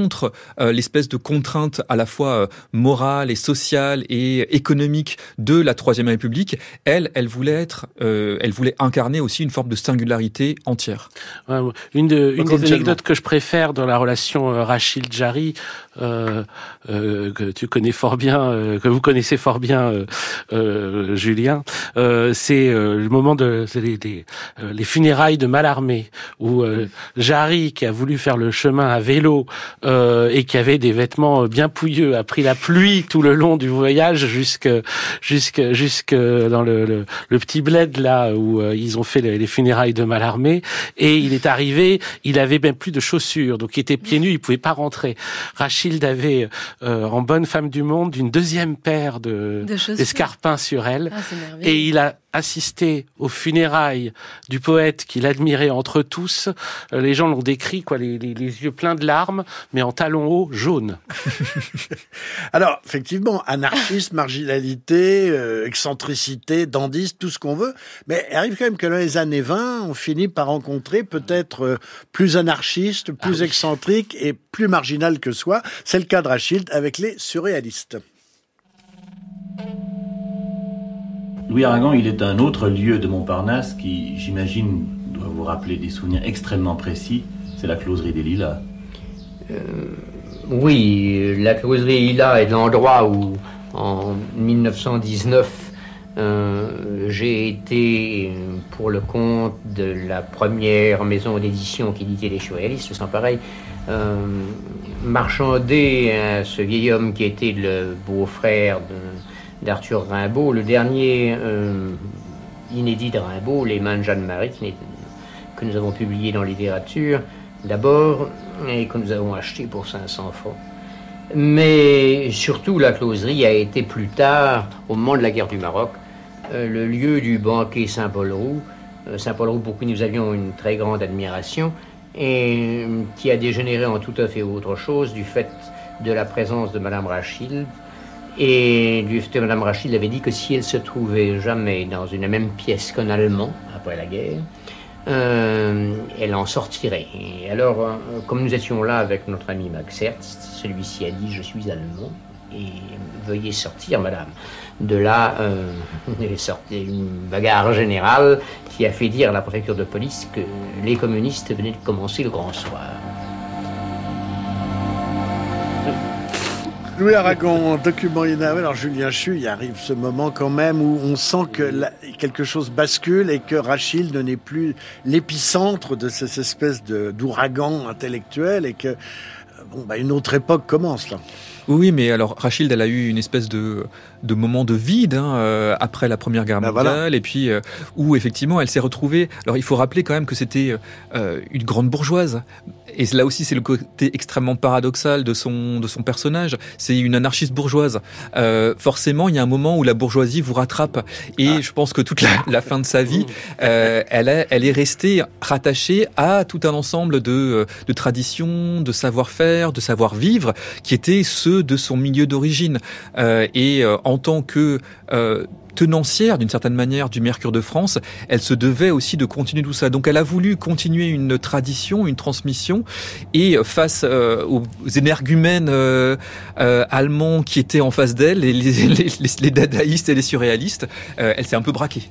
contre euh, l'espèce de contrainte à la fois euh, morale et sociale et économique de la Troisième République. Elle, elle voulait être, euh, elle voulait incarner aussi une forme de singularité entière. Ouais, une de, une des anecdotes que je préfère dans la relation euh, Rachid-Jarry, euh, euh, que tu connais fort bien, euh, que vous connaissez fort bien, euh, euh, Julien, euh, c'est euh, le moment de c'est les, les, euh, les funérailles de Mallarmé, où euh, Jarry, qui a voulu faire le chemin à vélo euh, et qui avait des vêtements bien pouilleux, a pris la pluie tout le long du voyage jusque jusque jusque dans le, le, le petit bled là où euh, ils ont fait les, les funérailles de Mallarmé, et il est arrivé, il avait même plus de chaussures, donc il était pieds nus, il pouvait pas rentrer. Rachilde avait euh, en bonne femme du monde une deuxième paire de, de d'escarpins sur elle, ah, et il a assisté aux funérailles du poète qu'il admirait entre tous. Les gens l'ont décrit, quoi, les, les, les yeux pleins de larmes, mais en talons hauts jaunes. Alors, effectivement, anarchisme, marginalité, euh, excentricité, dandisme, tout ce qu'on veut. Mais il arrive quand même que dans les années vingt, on finit par rencontrer peut-être euh, plus anarchiste, plus ah oui. excentrique et plus marginal que soi. C'est le cas de Rachilde avec les surréalistes. Louis Aragon, il est un autre lieu de Montparnasse qui, j'imagine, doit vous rappeler des souvenirs extrêmement précis. C'est la closerie des Lilas. Euh, oui, la closerie des Lilas est l'endroit où, en dix-neuf cent dix-neuf, euh, j'ai été, pour le compte de la première maison d'édition qui éditait les surréalistes, sans pareil, euh, marchander à ce vieil homme qui était le beau-frère de... d'Arthur Rimbaud, le dernier euh, inédit de Rimbaud, Les Mains de Jeanne-Marie, que nous avons publié dans littérature, d'abord, et que nous avons acheté pour cinq cents francs. Mais surtout, la closerie a été plus tard, au moment de la guerre du Maroc, euh, le lieu du banquet Saint-Paul-Roux, euh, Saint-Paul-Roux pour qui nous avions une très grande admiration, et euh, qui a dégénéré en tout à fait autre chose du fait de la présence de Madame Rachilde. Et Mme Rachilde avait dit que si elle se trouvait jamais dans une même pièce qu'un Allemand, après la guerre, euh, elle en sortirait. Et alors, euh, comme nous étions là avec notre ami Max Hertz, celui-ci a dit « Je suis allemand et veuillez sortir, madame ». De là, euh, il est sorti une bagarre générale qui a fait dire à la préfecture de police que les communistes venaient de commencer le grand soir. Louis Aragon, document inavoué. Alors Julien Chu, il arrive ce moment quand même où on sent que la, quelque chose bascule et que Rachilde n'est plus l'épicentre de cette espèce de, d'ouragan intellectuel et que bon, bah, une autre époque commence là. Oui, mais alors Rachilde, elle a eu une espèce de, de moment de vide hein, euh, après la Première Guerre mondiale, ben voilà. et puis euh, où effectivement elle s'est retrouvée. Alors il faut rappeler quand même que c'était euh, une grande bourgeoise, et là aussi c'est le côté extrêmement paradoxal de son de son personnage. C'est une anarchiste bourgeoise. Euh, forcément, il y a un moment où la bourgeoisie vous rattrape, et ah. je pense que toute la, la fin de sa vie, euh, elle est elle est restée rattachée à tout un ensemble de de traditions, de savoir-faire, de savoir-vivre, qui étaient ceux de son milieu d'origine, euh, et euh, en tant que euh, tenancière d'une certaine manière du Mercure de France, elle se devait aussi de continuer tout ça. Donc elle a voulu continuer une tradition, une transmission, et face euh, aux énergumènes euh, euh, allemands qui étaient en face d'elle, les, les, les, les dadaïstes et les surréalistes, euh, elle s'est un peu braquée.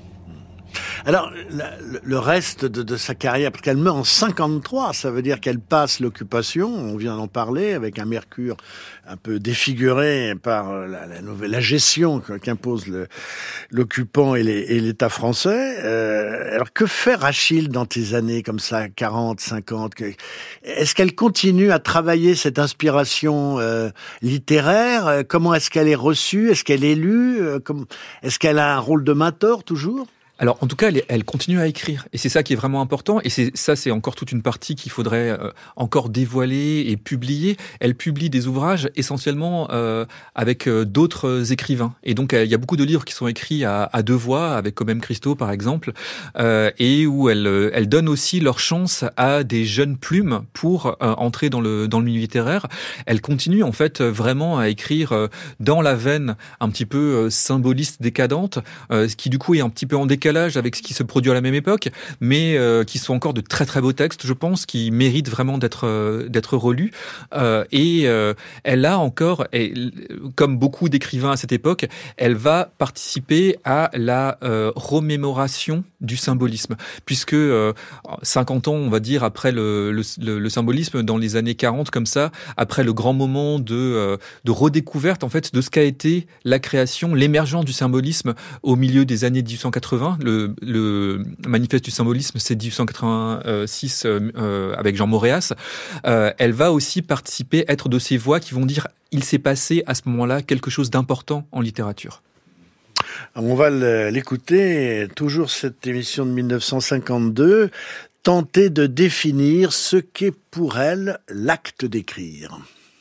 Alors, la, le reste de, de sa carrière, parce qu'elle meurt en cinquante-trois, ça veut dire qu'elle passe l'occupation, on vient d'en parler, avec un Mercure un peu défiguré par la, la, nouvelle, la gestion qu'impose le, l'occupant et, les, et l'État français. Euh, alors, que fait Rachilde dans tes années comme ça, quarante, cinquante? Est-ce qu'elle continue à travailler cette inspiration euh, littéraire? Comment est-ce qu'elle est reçue? Est-ce qu'elle est lue? Est-ce qu'elle a un rôle de mentor toujours? Alors, en tout cas, elle, elle continue à écrire, et c'est ça qui est vraiment important. Et c'est ça, c'est encore toute une partie qu'il faudrait euh, encore dévoiler et publier. Elle publie des ouvrages essentiellement euh, avec euh, d'autres écrivains. Et donc, il y a beaucoup de livres qui sont écrits à, à deux voix, avec Comem Christo, par exemple, euh, et où elle, elle donne aussi leur chance à des jeunes plumes pour euh, entrer dans le dans le milieu littéraire. Elle continue en fait vraiment à écrire euh, dans la veine un petit peu euh, symboliste, décadente, euh, ce qui du coup est un petit peu en décalage décalage avec ce qui se produit à la même époque, mais euh, qui sont encore de très très beaux textes, je pense, qui méritent vraiment d'être euh, d'être relus. Euh, et euh, elle a encore, et, comme beaucoup d'écrivains à cette époque, elle va participer à la euh, remémoration du symbolisme, puisque euh, cinquante ans, on va dire, après le, le, le, le symbolisme, dans les années quarante, comme ça, après le grand moment de, euh, de redécouverte, en fait, de ce qu'a été la création, l'émergence du symbolisme au milieu des années dix-huit cent quatre-vingts. Le, le manifeste du symbolisme, c'est dix-huit cent quatre-vingt-six euh, avec Jean Moréas. Euh, elle va aussi participer, être de ces voix qui vont dire « il s'est passé à ce moment-là quelque chose d'important en littérature ». On va l'écouter, toujours cette émission de mille neuf cent cinquante-deux, tenter de définir ce qu'est pour elle l'acte d'écrire.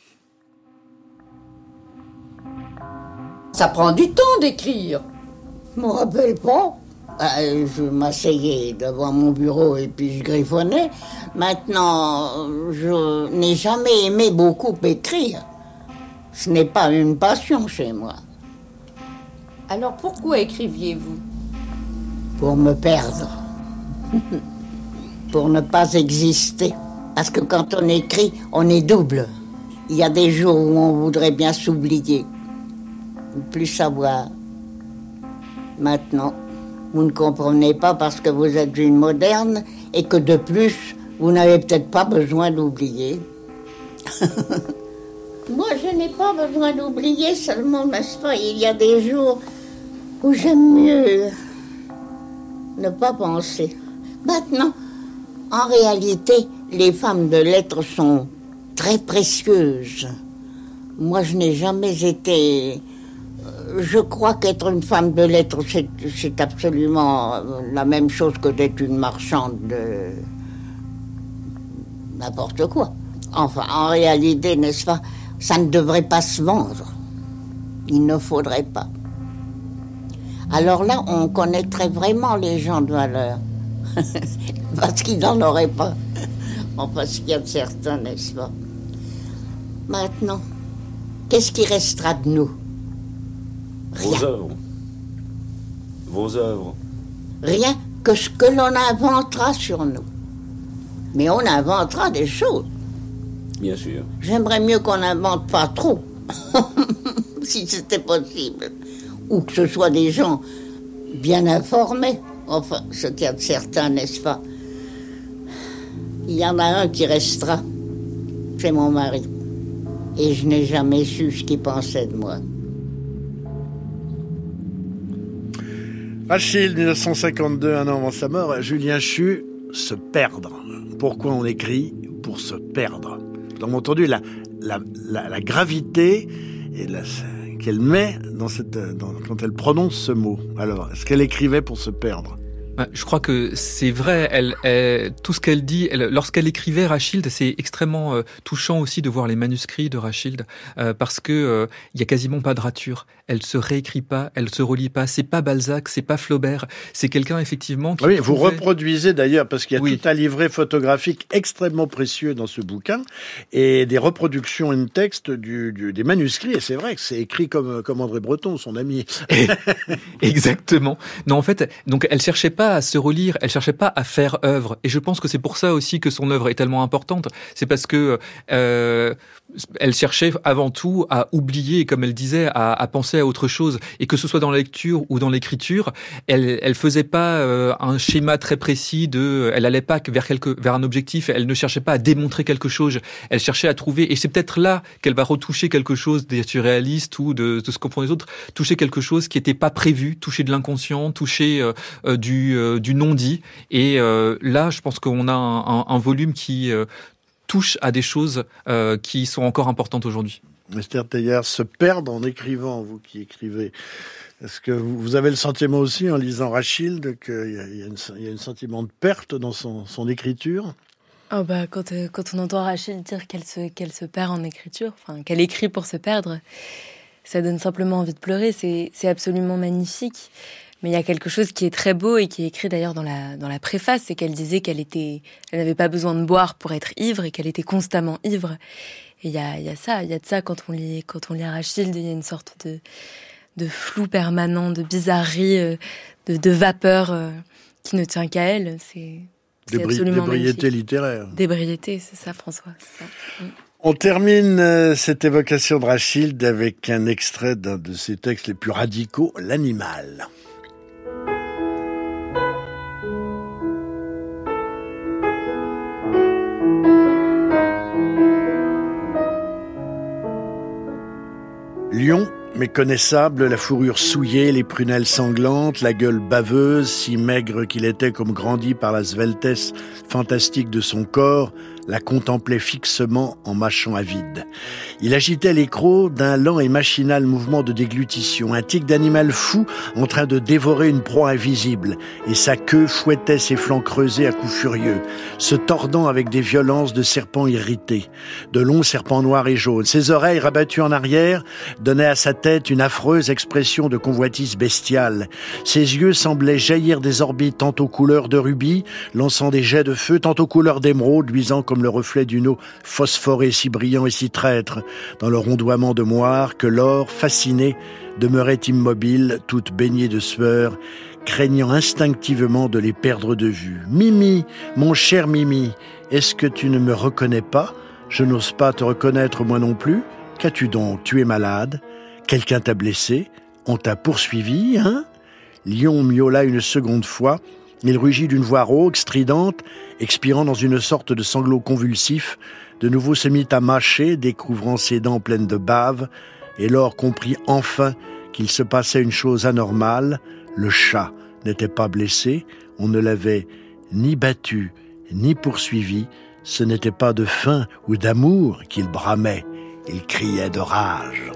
Ça prend du temps d'écrire. Je me rappelle pas. Euh, je m'asseyais devant mon bureau et puis je griffonnais. Maintenant, je n'ai jamais aimé beaucoup écrire. Ce n'est pas une passion chez moi. Alors pourquoi écriviez-vous ? Pour me perdre. Pour ne pas exister. Parce que quand on écrit, on est double. Il y a des jours où on voudrait bien s'oublier. Ne plus savoir. Maintenant, vous ne comprenez pas parce que vous êtes une moderne et que de plus, vous n'avez peut-être pas besoin d'oublier. Moi, je n'ai pas besoin d'oublier seulement, n'est-ce pas ? Il y a des jours où j'aime mieux ne pas penser. Maintenant, en réalité, les femmes de lettres sont très précieuses. Moi, je n'ai jamais été... Je crois qu'être une femme de lettres, c'est, c'est absolument la même chose que d'être une marchande de... n'importe quoi. Enfin, en réalité, n'est-ce pas, ça ne devrait pas se vendre. Il ne faudrait pas. Alors là, on connaîtrait vraiment les gens de valeur. Parce qu'ils n'en auraient pas. Enfin, s'il y a de certains, n'est-ce pas? Maintenant, qu'est-ce qui restera de nous? Rien. Vos œuvres. Vos œuvres. Rien que ce que l'on inventera sur nous. Mais on inventera des choses. Bien sûr. J'aimerais mieux qu'on n'invente pas trop. Si c'était possible. Ou que ce soit des gens bien informés. Enfin, ce qu'il y a de certains, n'est-ce pas? Il y en a un qui restera. C'est mon mari. Et je n'ai jamais su ce qu'il pensait de moi. Achille, dix-neuf cent cinquante-deux, un an avant sa mort, Julien Chu, se perdre. Pourquoi on écrit? Pour se perdre. Vous avez entendu la, la, la, la gravité et la, qu'elle met dans cette, dans, quand elle prononce ce mot. Alors, est-ce qu'elle écrivait pour se perdre? Je crois que c'est vrai. Elle, elle, tout ce qu'elle dit, elle, lorsqu'elle écrivait Rachilde, c'est extrêmement euh, touchant aussi de voir les manuscrits de Rachilde, euh, parce que euh, il y a quasiment pas de rature. Elle se réécrit pas, elle se relit pas. C'est pas Balzac, c'est pas Flaubert. C'est quelqu'un effectivement qui. Oui, trouvait... vous reproduisez d'ailleurs parce qu'il y a oui. tout un livret photographique extrêmement précieux dans ce bouquin et des reproductions in texte du, du, des manuscrits. Et c'est vrai que c'est écrit comme comme André Breton, son ami. Exactement. Non, en fait, donc elle cherchait pas à se relire, elle cherchait pas à faire œuvre. Et je pense que c'est pour ça aussi que son œuvre est tellement importante. C'est parce que euh, elle cherchait avant tout à oublier, comme elle disait, à, à penser à autre chose. Et que ce soit dans la lecture ou dans l'écriture, elle, elle faisait pas euh, un schéma très précis de, elle allait pas vers quelque, vers un objectif. Elle ne cherchait pas à démontrer quelque chose. Elle cherchait à trouver. Et c'est peut-être là qu'elle va retoucher quelque chose des surréalistes ou de, de ce qu'on prend les autres, toucher quelque chose qui était pas prévu, toucher de l'inconscient, toucher euh, euh, du euh, du non-dit. Et euh, là, je pense qu'on a un, un, un volume qui euh, touche à des choses euh, qui sont encore importantes aujourd'hui. Esther Teilhard, se perdre en écrivant, vous qui écrivez. Est-ce que vous avez le sentiment aussi, en lisant Rachilde, qu'il y a, il y a, une, il y a un sentiment de perte dans son, son écriture? Oh bah, quand, euh, quand on entend Rachilde dire qu'elle se, qu'elle se perd en écriture, enfin, qu'elle écrit pour se perdre, ça donne simplement envie de pleurer. C'est, c'est absolument magnifique. Mais il y a quelque chose qui est très beau et qui est écrit d'ailleurs dans la, dans la préface, c'est qu'elle disait qu'elle était, elle n'avait pas besoin de boire pour être ivre et qu'elle était constamment ivre. Et il y a, il y a ça, il y a de ça quand on lit, quand on lit Rachilde, il y a une sorte de, de flou permanent, de bizarrerie, euh, de, de vapeur euh, qui ne tient qu'à elle. C'est, c'est Débri- absolument D'ébriété magnifique. littéraire. D'ébriété, c'est ça, François. C'est ça. Mm. On termine euh, cette évocation de Rachilde avec un extrait d'un de ses textes les plus radicaux, L'animal. Lion, méconnaissable, la fourrure souillée, les prunelles sanglantes, la gueule baveuse, si maigre qu'il était comme grandi par la sveltesse fantastique de son corps, la contemplait fixement en mâchant à vide. Il agitait les crocs d'un lent et machinal mouvement de déglutition, un tic d'animal fou en train de dévorer une proie invisible, et sa queue fouettait ses flancs creusés à coups furieux, se tordant avec des violences de serpent irrité, de longs serpents noirs et jaunes. Ses oreilles rabattues en arrière donnaient à sa tête une affreuse expression de convoitise bestiale. Ses yeux semblaient jaillir des orbites tantôt couleur de rubis, lançant des jets de feu, tantôt couleur d'émeraude, luisant comme le reflet d'une eau phosphorée si brillant et si traître, dans le rondoiement de moire que l'or, fasciné, demeurait immobile, toute baignée de sueur, craignant instinctivement de les perdre de vue. « Mimi, mon cher Mimi, est-ce que tu ne me reconnais pas ? Je n'ose pas te reconnaître moi non plus. Qu'as-tu donc ? Tu es malade ? Quelqu'un t'a blessé ? On t'a poursuivi, hein ?» Lion miaula une seconde fois. Il rugit d'une voix rauque, stridente, expirant dans une sorte de sanglot convulsif. De nouveau se mit à mâcher, découvrant ses dents pleines de bave, et Laure comprit enfin qu'il se passait une chose anormale. Le chat n'était pas blessé, on ne l'avait ni battu, ni poursuivi. Ce n'était pas de faim ou d'amour qu'il bramait, il criait de rage.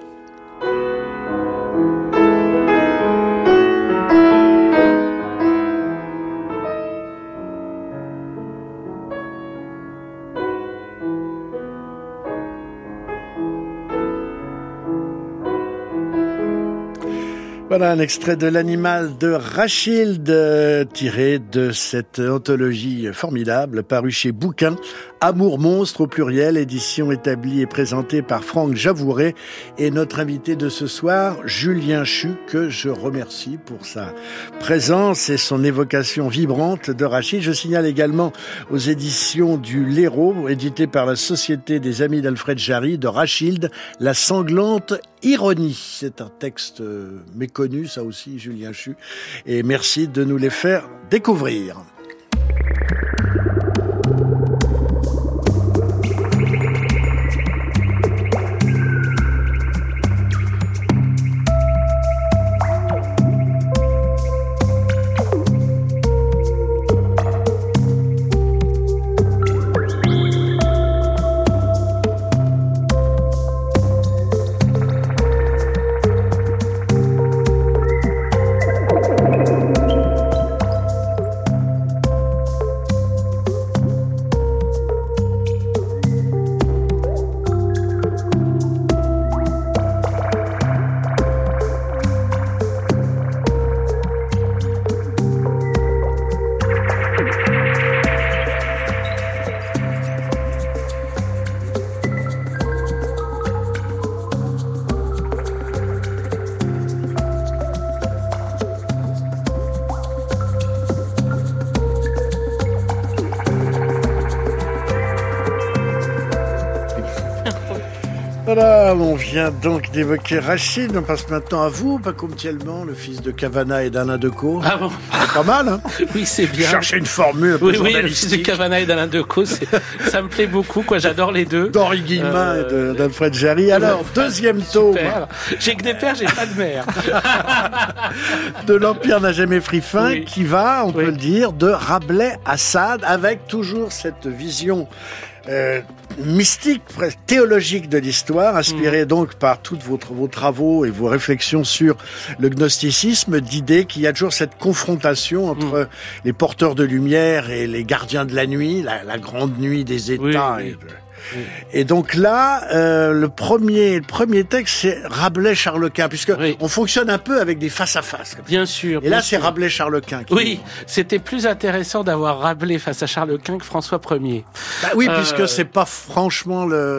Voilà un extrait de L'animal de Rachilde, euh, tiré de cette anthologie formidable parue chez Bouquin, Amour monstre au pluriel, édition établie et présentée par Franck Javouret, et notre invité de ce soir, Julien Chu, que je remercie pour sa présence et son évocation vibrante de Rachilde. Je signale également aux éditions du L'Hérault, édité par la Société des Amis d'Alfred Jarry, de Rachilde, La sanglante ironie. C'est un texte méconnu, ça aussi, Julien Chu, et merci de nous les faire découvrir. Voilà, on vient donc d'évoquer Rachilde. On passe maintenant à vous, Paco Mtielman, le fils de Cavana et d'Alain Decaux. Ah bon ? C'est pas mal, hein ? Oui, c'est bien. Chercher une formule un peu Oui, oui, le fils de journalistique. Cavana et d'Alain Decaux, c'est, ça me plaît beaucoup, quoi. J'adore les deux. D'Henri Guillemin Euh, et de- d'Alfred Jarry. Alors, deuxième tome Super. J'ai que des pères, j'ai pas de mère. de L'Empire n'a jamais pris fin, Oui. qui va, on Oui. peut le dire, de Rabelais à Sade, avec toujours cette vision euh, mystique, presque théologique de l'histoire, inspirée donc par tous vos, vos travaux et vos réflexions sur le gnosticisme, d'idées qu'il y a toujours cette confrontation entre Mm. les porteurs de lumière et les gardiens de la nuit, la, la grande nuit des États Oui, oui. et de- Oui. Et donc là, euh, le premier, le premier texte, c'est Rabelais-Charles Quint, puisque oui. on fonctionne un peu avec des face à face. Bien sûr. Et là, bien c'est sûr. Rabelais-Charles Quint. Qui Oui, c'était plus intéressant d'avoir Rabelais face à Charles Quint que François Ier. Bah oui, Euh, puisque c'est pas franchement le,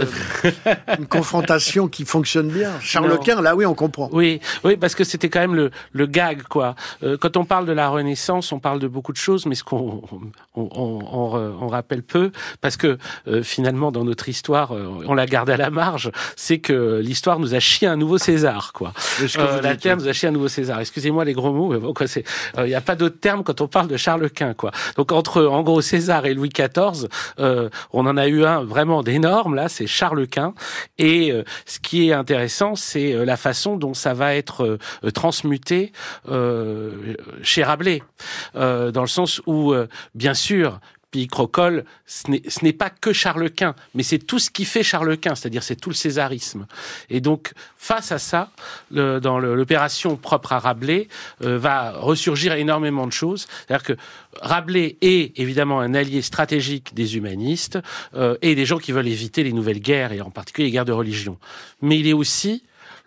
une confrontation qui fonctionne bien. Charles Non. Quint, là, oui, on comprend. Oui, oui, parce que c'était quand même le, le gag, quoi. Euh, quand on parle de la Renaissance, on parle de beaucoup de choses, mais ce qu'on on, on, on, on rappelle peu, parce que euh, finalement, dans notre histoire, euh, on la garde à la marge, c'est que l'histoire nous a chié un nouveau César, quoi. Euh, la Terre nous a chié un nouveau César. Excusez-moi les gros mots, mais bon, quoi, c'est, il euh, n'y a pas d'autre terme quand on parle de Charles Quint, quoi. Donc entre, en gros, César et Louis quatorze, euh, on en a eu un vraiment d'énorme, là, c'est Charles Quint. Et euh, ce qui est intéressant, c'est euh, la façon dont ça va être euh, transmuté euh, chez Rabelais, euh, dans le sens où, euh, bien sûr, Picrocole, ce n'est, ce n'est pas que Charles Quint, mais c'est tout ce qui fait Charles Quint, c'est-à-dire c'est tout le césarisme. Et donc, face à ça, le, dans le, l'opération propre à Rabelais, euh, va ressurgir énormément de choses. C'est-à-dire que Rabelais est évidemment un allié stratégique des humanistes euh, et des gens qui veulent éviter les nouvelles guerres, et en particulier les guerres de religion. Mais il est aussi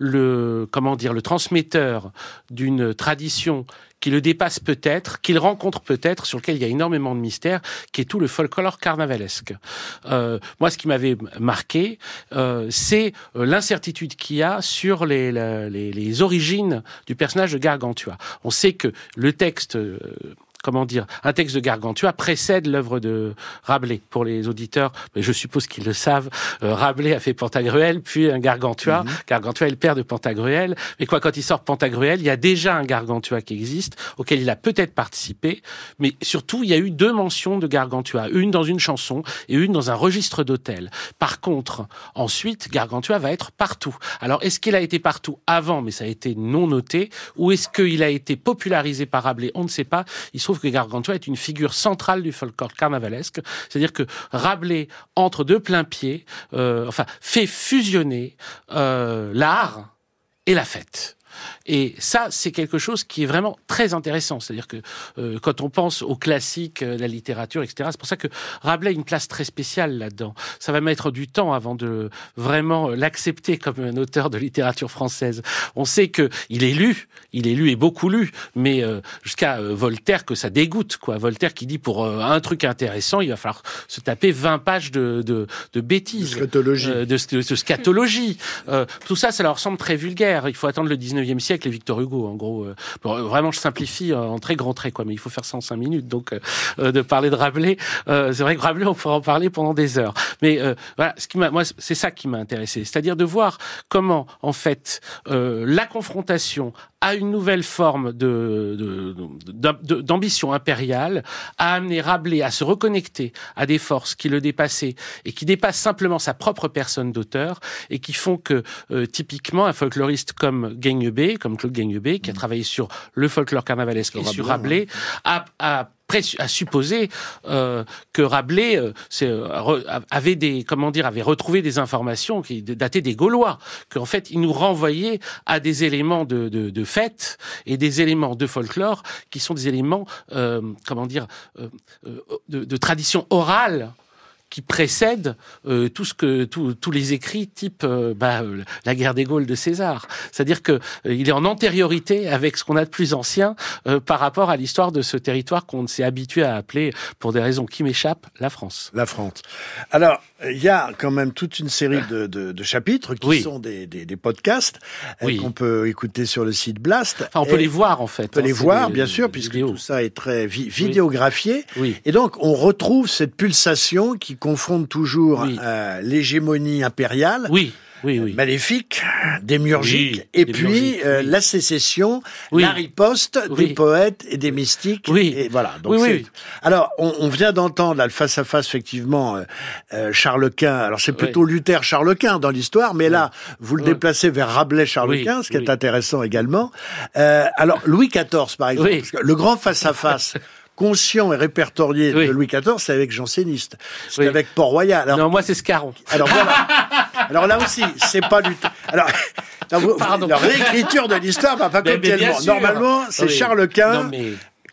le, comment dire, le transmetteur d'une tradition qui le dépasse peut-être, qu'il rencontre peut-être, sur lequel il y a énormément de mystères, qui est tout le folklore carnavalesque. Euh, moi, ce qui m'avait marqué, euh, c'est l'incertitude qu'il y a sur les, les, les origines du personnage de Gargantua. On sait que le texte... Euh, Comment dire, un texte de Gargantua précède l'œuvre de Rabelais. Pour les auditeurs, mais je suppose qu'ils le savent, euh, Rabelais a fait Pantagruel, puis un Gargantua. Mm-hmm. Gargantua est le père de Pantagruel. Mais quoi, quand il sort Pantagruel, il y a déjà un Gargantua qui existe, auquel il a peut-être participé. Mais surtout, il y a eu deux mentions de Gargantua. Une dans une chanson et une dans un registre d'hôtel. Par contre, ensuite, Gargantua va être partout. Alors, est-ce qu'il a été partout avant, mais ça a été non noté, ou est-ce qu'il a été popularisé par Rabelais? On ne sait pas. Il se trouve que Gargantua est une figure centrale du folklore carnavalesque, c'est-à-dire que Rabelais entre de plein pied, euh, enfin fait fusionner euh, l'art et la fête. Et ça, c'est quelque chose qui est vraiment très intéressant. C'est-à-dire que euh, quand on pense aux classiques, euh, la littérature, et cetera, c'est pour ça que Rabelais a une place très spéciale là-dedans. Ça va mettre du temps avant de vraiment l'accepter comme un auteur de littérature française. On sait que il est lu, il est lu et beaucoup lu, mais euh, jusqu'à euh, Voltaire que ça dégoûte, quoi. Voltaire qui dit pour euh, un truc intéressant, il va falloir se taper vingt pages de, de, de bêtises, de scatologie. Euh, de, de, de scatologie. Euh, tout ça, ça leur semble très vulgaire. Il faut attendre le dix-neuvième siècle et Victor Hugo, en gros. Euh, bon, vraiment, je simplifie euh, en très grands traits, quoi, mais il faut faire ça en cinq minutes. Donc, euh, euh, de parler de Rabelais, euh, c'est vrai que Rabelais, on pourrait en parler pendant des heures. Mais euh, voilà, ce qui m'a, moi, c'est ça qui m'a intéressé, c'est-à-dire de voir comment, en fait, euh, la confrontation à une nouvelle forme de, de, de, de, d'ambition impériale a amené Rabelais à se reconnecter à des forces qui le dépassaient et qui dépassent simplement sa propre personne d'auteur et qui font que, euh, typiquement, un folkloriste comme Guignebé, comme Claude Guignebé, qui a travaillé sur le folklore carnavalesque et sur Rabelais, a, a à supposer euh, que Rabelais euh, c'est, euh, avait des comment dire avait retrouvé des informations qui dataient des Gaulois, qu'en fait il nous renvoyait à des éléments de, de, de fête et des éléments de folklore qui sont des éléments euh, comment dire euh, de, de tradition orale qui précède euh, tout ce que tout, tous les écrits type euh, bah, euh, la guerre des Gaules de César. C'est-à-dire que euh, il est en antériorité avec ce qu'on a de plus ancien euh, par rapport à l'histoire de ce territoire qu'on s'est habitué à appeler, pour des raisons qui m'échappent, la France. La France. Alors, il y a quand même toute une série de, de, de chapitres qui oui. sont des, des, des podcasts oui. qu'on peut écouter sur le site Blast. Enfin, on peut les voir en fait. On peut hein, les voir, des, bien sûr, puisque vidéos. Tout ça est très vi- vidéographié. Oui. Et donc, on retrouve cette pulsation qui confronte toujours oui. euh, l'hégémonie impériale. Oui. Oui, oui. Maléfique, démiurgique, oui, et démiurgique, puis euh, oui. la sécession, oui. la riposte oui. des poètes et des mystiques. Oui. Et voilà. Donc oui, c'est... oui. Alors, on, on vient d'entendre là, le face à face, effectivement, euh, euh, Charles Quint. Alors, c'est plutôt oui. Luther Charles Quint dans l'histoire, mais oui. là, vous le oui. déplacez vers Rabelais Charles oui. Quint, ce qui oui. est intéressant également. Euh, alors, Louis quatorze, par exemple, oui. parce que le grand face à face. Conscient et répertorié oui. de Louis quatorze, c'est avec janséniste. C'est oui. avec Port-Royal. Alors, non, moi, c'est Scarron. Alors voilà. Alors là aussi, c'est pas du tout. Alors, non, vous, la réécriture de l'histoire va pas comme tellement. Normalement, c'est oui. Charles Quint. Non, mais...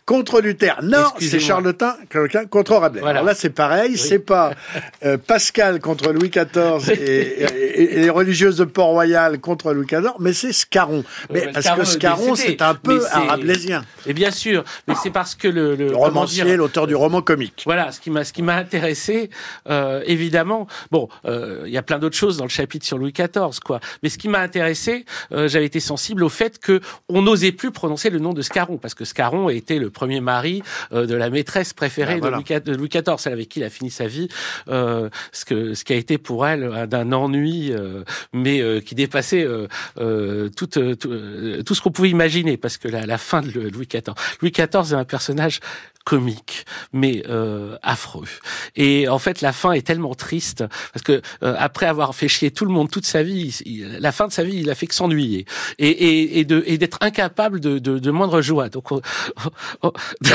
contre Luther. Non, c'est Excusez-moi. Charlotin contre Rabelais. Voilà. Alors là, c'est pareil. Oui. C'est pas euh, Pascal contre Louis quatorze et, et, et les religieuses de Port-Royal contre Louis quatorze, mais c'est Scarron. Mais Ouais, parce Scarron que est Scarron, décédé. c'est un peu Mais un c'est- rabelaisien. Et bien sûr, mais c'est parce que le, le, Le comment romancier, dire, l'auteur du roman comique. Voilà, ce qui m'a ce qui m'a intéressé, euh, évidemment. Bon, euh, il y a plein d'autres choses dans le chapitre sur Louis quatorze, quoi. Mais ce qui m'a intéressé, euh, j'avais été sensible au fait que on n'osait plus prononcer le nom de Scarron, parce que Scarron était le premier mari euh, de la maîtresse préférée Ah, voilà. de, Louis, de Louis quatorze, celle avec qui il a fini sa vie. Euh, ce que ce qui a été pour elle euh, d'un ennui, euh, mais euh, qui dépassait euh, euh, tout, euh, tout, euh, tout ce qu'on pouvait imaginer, parce que la, la fin de Louis quatorze, Louis quatorze est un personnage comique, mais euh, affreux. Et en fait, la fin est tellement triste parce que euh, après avoir fait chier tout le monde toute sa vie, il, il, la fin de sa vie, il a fait que s'ennuyer et, et, et de et d'être incapable de, de, de moindre joie. Donc, on, on,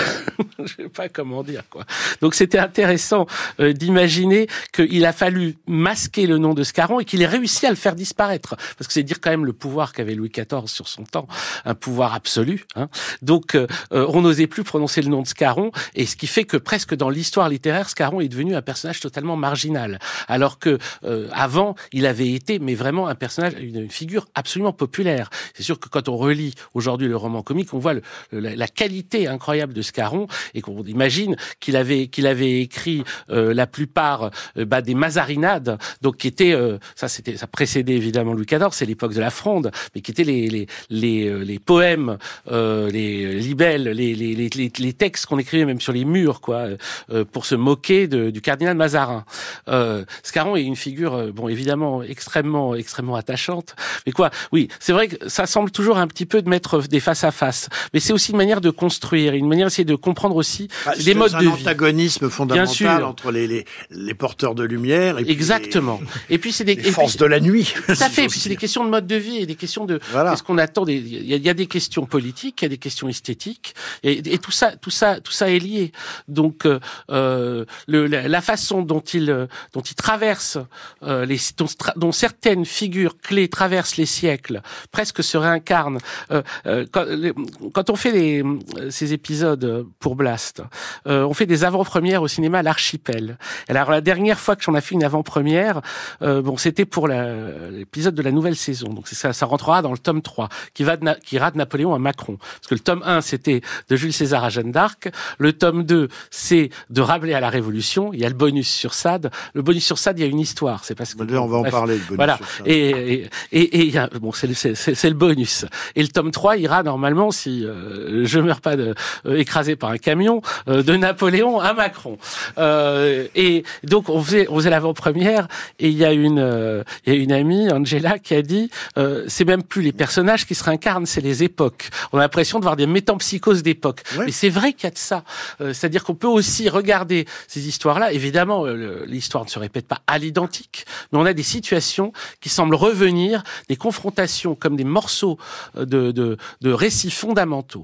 je sais pas comment dire quoi. Donc, c'était intéressant euh, d'imaginer qu'il a fallu masquer le nom de Scarron et qu'il ait réussi à le faire disparaître, parce que c'est dire quand même le pouvoir qu'avait Louis quatorze sur son temps, un pouvoir absolu. Hein. Donc, euh, on n'osait plus prononcer le nom de Scarron. Et ce qui fait que presque dans l'histoire littéraire, Scarron est devenu un personnage totalement marginal, alors que euh, avant, il avait été, mais vraiment un personnage, une, une figure absolument populaire. C'est sûr que quand on relit aujourd'hui le roman comique, on voit le, la, la qualité incroyable de Scarron et qu'on imagine qu'il avait qu'il avait écrit euh, la plupart euh, bah, des Mazarinades, donc qui étaient euh, ça c'était ça précédait évidemment Louis quatorze, c'est l'époque de la Fronde, mais qui étaient les les les, les poèmes, euh, les libelles, les les les, les textes qu'on écrivait même sur les murs, quoi, euh, pour se moquer de, du cardinal Mazarin. Euh, Scarron est une figure, euh, bon, évidemment, extrêmement, extrêmement attachante. Mais quoi, oui, c'est vrai que ça semble toujours un petit peu de mettre des face à face. Mais c'est aussi une manière de construire, une manière d'essayer de comprendre aussi Ah, des modes de vie. un antagonisme fondamental Bien sûr. entre les, les, les porteurs de lumière et puis Exactement. les, et puis c'est des les et forces puis, de la nuit. Tout à fait. Et puis c'est des questions de mode de vie et des questions de Voilà. qu'est-ce qu'on attend. Des, il y, a, il y a des questions politiques, il y a des questions esthétiques, et, et tout ça, tout ça, tout ça est lié. Donc euh, le, la, la façon dont il dont il traverse euh, les dont, dont certaines figures clés traversent les siècles, presque se réincarnent. Euh, euh, quand, les, quand on fait les, ces épisodes pour Blast, euh, on fait des avant-premières au cinéma à l'Archipel. Alors la dernière fois que j'en ai fait une avant-première, euh, bon c'était pour la, l'épisode de la nouvelle saison. Donc ça, ça rentrera dans le tome trois, qui va de, qui ira de Napoléon à Macron. Parce que le tome un c'était de Jules César à Jeanne d'Arc. Le tome deux, c'est de Rabelais à la Révolution. Il y a le bonus sur Sade. Le bonus sur Sade, il y a une histoire. C'est parce que on va en bref, parler. Le bonus voilà. sur Sade. Et et et, et il y a, bon, c'est le c'est, c'est, c'est le bonus. Et le tome trois ira normalement, si euh, je meurs pas de, euh, écrasé par un camion, euh, de Napoléon à Macron. Euh, et donc on faisait on faisait l'avant-première et il y a une euh, il y a une amie, Angela, qui a dit euh, c'est même plus les personnages qui se réincarnent, c'est les époques. On a l'impression de voir des métampsychoses d'époque. Ouais. Mais c'est vrai qu'il y a de ça. Euh, c'est-à-dire qu'on peut aussi regarder ces histoires-là. Évidemment, euh, l'histoire ne se répète pas à l'identique, mais on a des situations qui semblent revenir, des confrontations comme des morceaux de, de, de récits fondamentaux,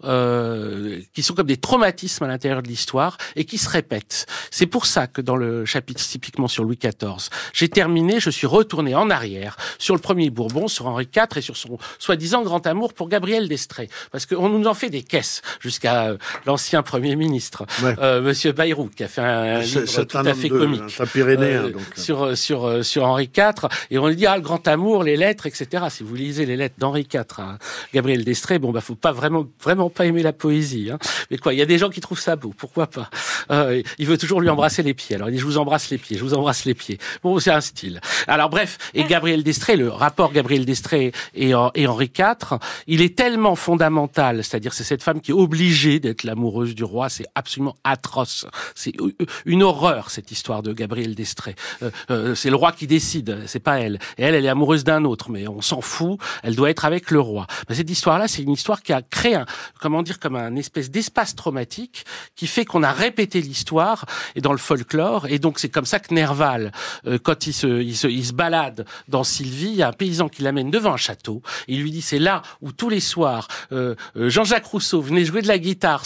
euh, qui sont comme des traumatismes à l'intérieur de l'histoire et qui se répètent. C'est pour ça que dans le chapitre typiquement sur Louis quatorze, j'ai terminé, je suis retourné en arrière sur le premier Bourbon, sur Henri quatre et sur son soi-disant grand amour pour Gabriel d'Estrées. Parce qu'on nous en fait des caisses jusqu'à euh, l'ancien Premier ministre, Ouais. euh, Monsieur Bayrou, qui a fait un C'est- livre c'est tout un à homme fait de- comique. c'est un Pyrénéen, Euh, donc. sur sur euh, sur Henri quatre, et on lui dit ah le grand amour, les lettres, et cetera. Si vous lisez les lettres d'Henri quatre à Gabriel d'Estrées, bon bah faut pas vraiment vraiment pas aimer la poésie, hein. Mais quoi, il y a des gens qui trouvent ça beau, pourquoi pas. Euh, il veut toujours lui embrasser les pieds. Alors il dit je vous embrasse les pieds, je vous embrasse les pieds. Bon, c'est un style. Alors bref, et Gabriel d'Estrées, le rapport Gabriel d'Estrées et, et Henri quatre, il est tellement fondamental, c'est-à-dire c'est cette femme qui est obligée d'être l'amoureuse du roi, c'est absolument atroce. C'est une horreur cette histoire de Gabriel d'Estrées. Euh, euh, c'est le roi qui décide, c'est pas elle. Et elle, elle est amoureuse d'un autre, mais on s'en fout. Elle doit être avec le roi. Mais cette histoire-là, c'est une histoire qui a créé un, comment dire, comme un espèce d'espace traumatique qui fait qu'on a répété l'histoire et dans le folklore. Et donc c'est comme ça que Nerval, euh, quand il se, il se, il se balade dans Sylvie, il y a un paysan qui l'amène devant un château. Et il lui dit c'est là où tous les soirs euh, euh, Jean-Jacques Rousseau venait jouer de la guitare sous la fenêtre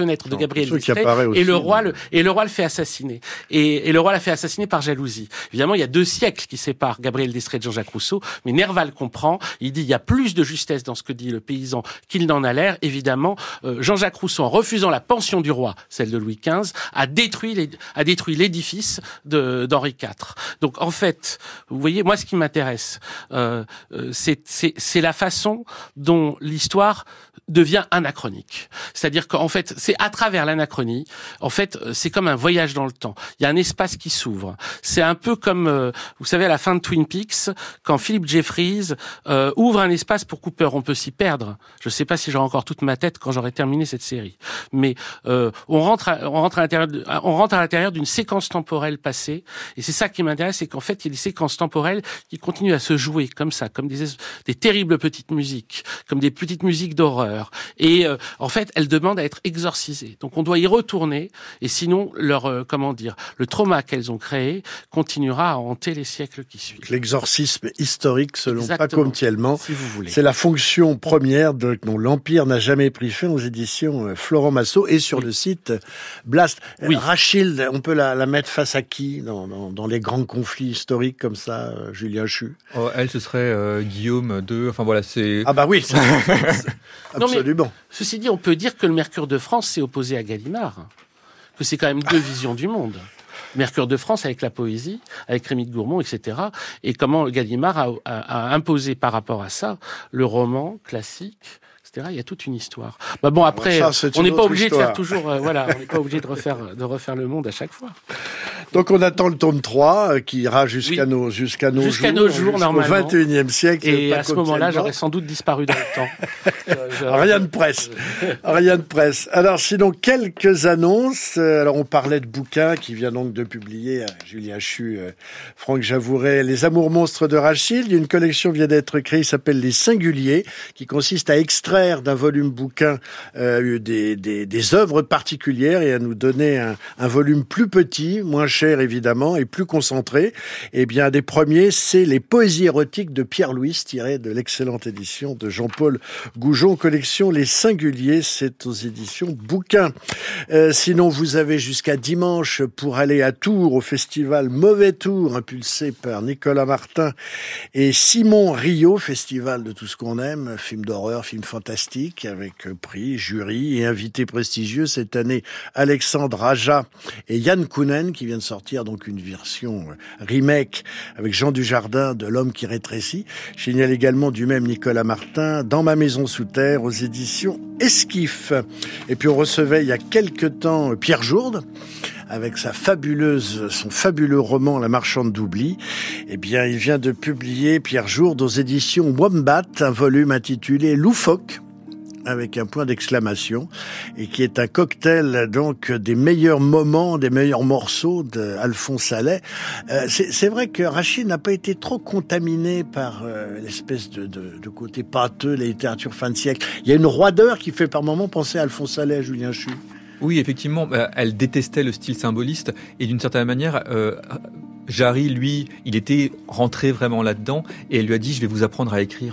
fenêtre de non, Gabriel d'Estrées aussi, et le roi le et le roi le fait assassiner. Et, et le roi l'a fait assassiner par jalousie. Évidemment, il y a deux siècles qui séparent Gabriel d'Estrées de Jean-Jacques Rousseau, mais Nerval comprend. Il dit il y a plus de justesse dans ce que dit le paysan qu'il n'en a l'air. Évidemment, euh, Jean-Jacques Rousseau, en refusant la pension du roi, celle de Louis quinze, a détruit les, a détruit l'édifice de d'Henri quatre. Donc en fait, vous voyez, moi ce qui m'intéresse, euh, euh, c'est c'est c'est la façon dont l'histoire devient anachronique. C'est-à-dire qu'en fait, c'est à travers l'anachronie, en fait, c'est comme un voyage dans le temps. Il y a un espace qui s'ouvre. C'est un peu comme, euh, vous savez, à la fin de Twin Peaks, quand Philip Jeffries euh, ouvre un espace pour Cooper. On peut s'y perdre. Je ne sais pas si j'aurai encore toute ma tête quand j'aurai terminé cette série. Mais euh, on rentre, à, on rentre à l'intérieur, de, on rentre à l'intérieur d'une séquence temporelle passée. Et c'est ça qui m'intéresse, c'est qu'en fait, il y a des séquences temporelles qui continuent à se jouer comme ça, comme des, des terribles petites musiques, comme des petites musiques d'horreur. Et euh, en fait, elles demandent à être exorcisées. Donc on doit y retourner, et sinon leur euh, comment dire, le trauma qu'elles ont créé continuera à hanter les siècles qui suivent. L'exorcisme historique, selon Exactement, Paco Thielman, si vous voulez. C'est la fonction première de, dont l'Empire n'a jamais pris fin aux éditions Florent Massot et sur oui. le site Blast. Oui. Rachilde, on peut la, la mettre face à qui dans, dans, dans les grands conflits historiques comme ça, euh, Julien Chu? Oh, elle, ce serait euh, Guillaume deux. Enfin voilà, c'est. Ah bah oui. C'est... Absolument. Non, mais, ceci dit, on peut dire que le Mercure de France s'est opposé à Gallimard, que c'est quand même deux visions du monde. Mercure de France avec la poésie, avec Rémy de Gourmont, et cetera. Et comment Gallimard a, a, a imposé par rapport à ça le roman classique, et cetera. Il y a toute une histoire. Bah bon, après, ça, on n'est pas obligé histoire. de faire toujours, euh, voilà, on n'est pas obligé de refaire, de refaire le monde à chaque fois. Donc on attend le tome trois euh, qui ira jusqu'à oui. nos, jusqu'à nos jusqu'à jours, nos jours normalement. Au vingt et unième siècle. Et à ce moment-là, j'aurais sans doute disparu dans le temps. euh, Rien de presse. Rien de presse. Alors sinon, quelques annonces. Alors on parlait de bouquins qui vient donc de publier, euh, Julien Chu, euh, Franck Javouret, Les Amours monstres de Rachilde. Une collection vient d'être créée, s'appelle Les Singuliers, qui consiste à extraire d'un volume bouquin euh, des, des, des œuvres particulières et à nous donner un, un volume plus petit, moins cher évidemment, et plus concentré. Eh bien, un des premiers, c'est les poésies érotiques de Pierre Louis, tirées de l'excellente édition de Jean-Paul Goujon, collection Les Singuliers, c'est aux éditions Bouquin. Euh, sinon, vous avez jusqu'à dimanche pour aller à Tours, au festival Mauvais Tour, impulsé par Nicolas Martin et Simon Rio, festival de tout ce qu'on aime, film d'horreur, film fantastique, avec prix, jury et invités prestigieux. Cette année, Alexandre Aja et Yann Kounen, qui viennent de sortir donc une version remake avec Jean Dujardin de L'homme qui rétrécit. Je signale également du même Nicolas Martin, Dans ma maison sous terre, aux éditions Esquif. Et puis on recevait il y a quelque temps Pierre Jourde, avec sa fabuleuse, son fabuleux roman La marchande d'oubli. Eh bien, il vient de publier, Pierre Jourde, aux éditions Wombat, un volume intitulé Loufoque, avec un point d'exclamation, et qui est un cocktail donc des meilleurs moments, des meilleurs morceaux d'Alphonse Allais. Euh, c'est, c'est vrai que Rachid n'a pas été trop contaminé par euh, l'espèce de, de, de côté pâteux, la littérature fin de siècle. Il y a une roideur qui fait par moments penser à Alphonse Allais, Julien Chu. Oui, effectivement, elle détestait le style symboliste, et d'une certaine manière, euh, Jarry, lui, il était rentré vraiment là-dedans, et elle lui a dit « je vais vous apprendre à écrire ».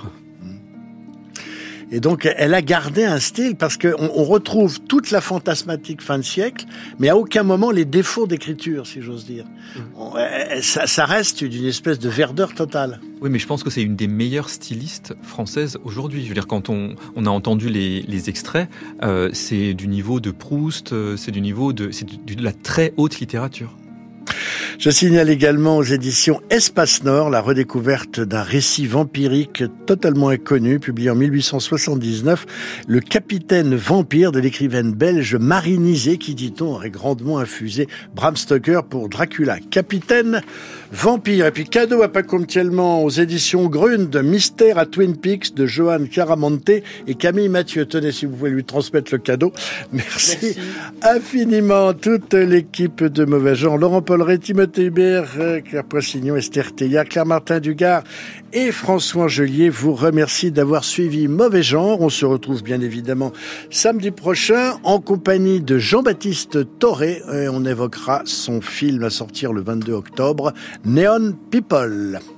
Et donc, elle a gardé un style parce qu'on on retrouve toute la fantasmatique fin de siècle, mais à aucun moment les défauts d'écriture, si j'ose dire. Mmh. On, ça, ça reste d'une espèce de verdeur totale. Oui, mais je pense que c'est une des meilleures stylistes françaises aujourd'hui. Je veux dire, quand on, on a entendu les, les extraits, euh, c'est du niveau de Proust, c'est du niveau de, c'est de la très haute littérature. Je signale également aux éditions Espace Nord la redécouverte d'un récit vampirique totalement inconnu, publié en mille huit cent soixante-dix-neuf, Le Capitaine Vampire de l'écrivaine belge Marie Nizet, qui, dit-on, aurait grandement infusé Bram Stoker pour Dracula. Capitaine Vampire. Et puis cadeau à Paco Thielman aux éditions Grund, Mystère à Twin Peaks de Johan Caramonte et Camille Mathieu. Tenez, si vous pouvez lui transmettre le cadeau. Merci, Merci. infiniment. Toute l'équipe de Mauvais Genre, Laurent Polleret, Timothée Hubert, Claire Poissignon, Esther Théa, Claire Martin Dugard et François Angelier vous remercie d'avoir suivi Mauvais Genre. On se retrouve bien évidemment samedi prochain en compagnie de Jean-Baptiste Toré et on évoquera son film à sortir le vingt-deux octobre, Neon People.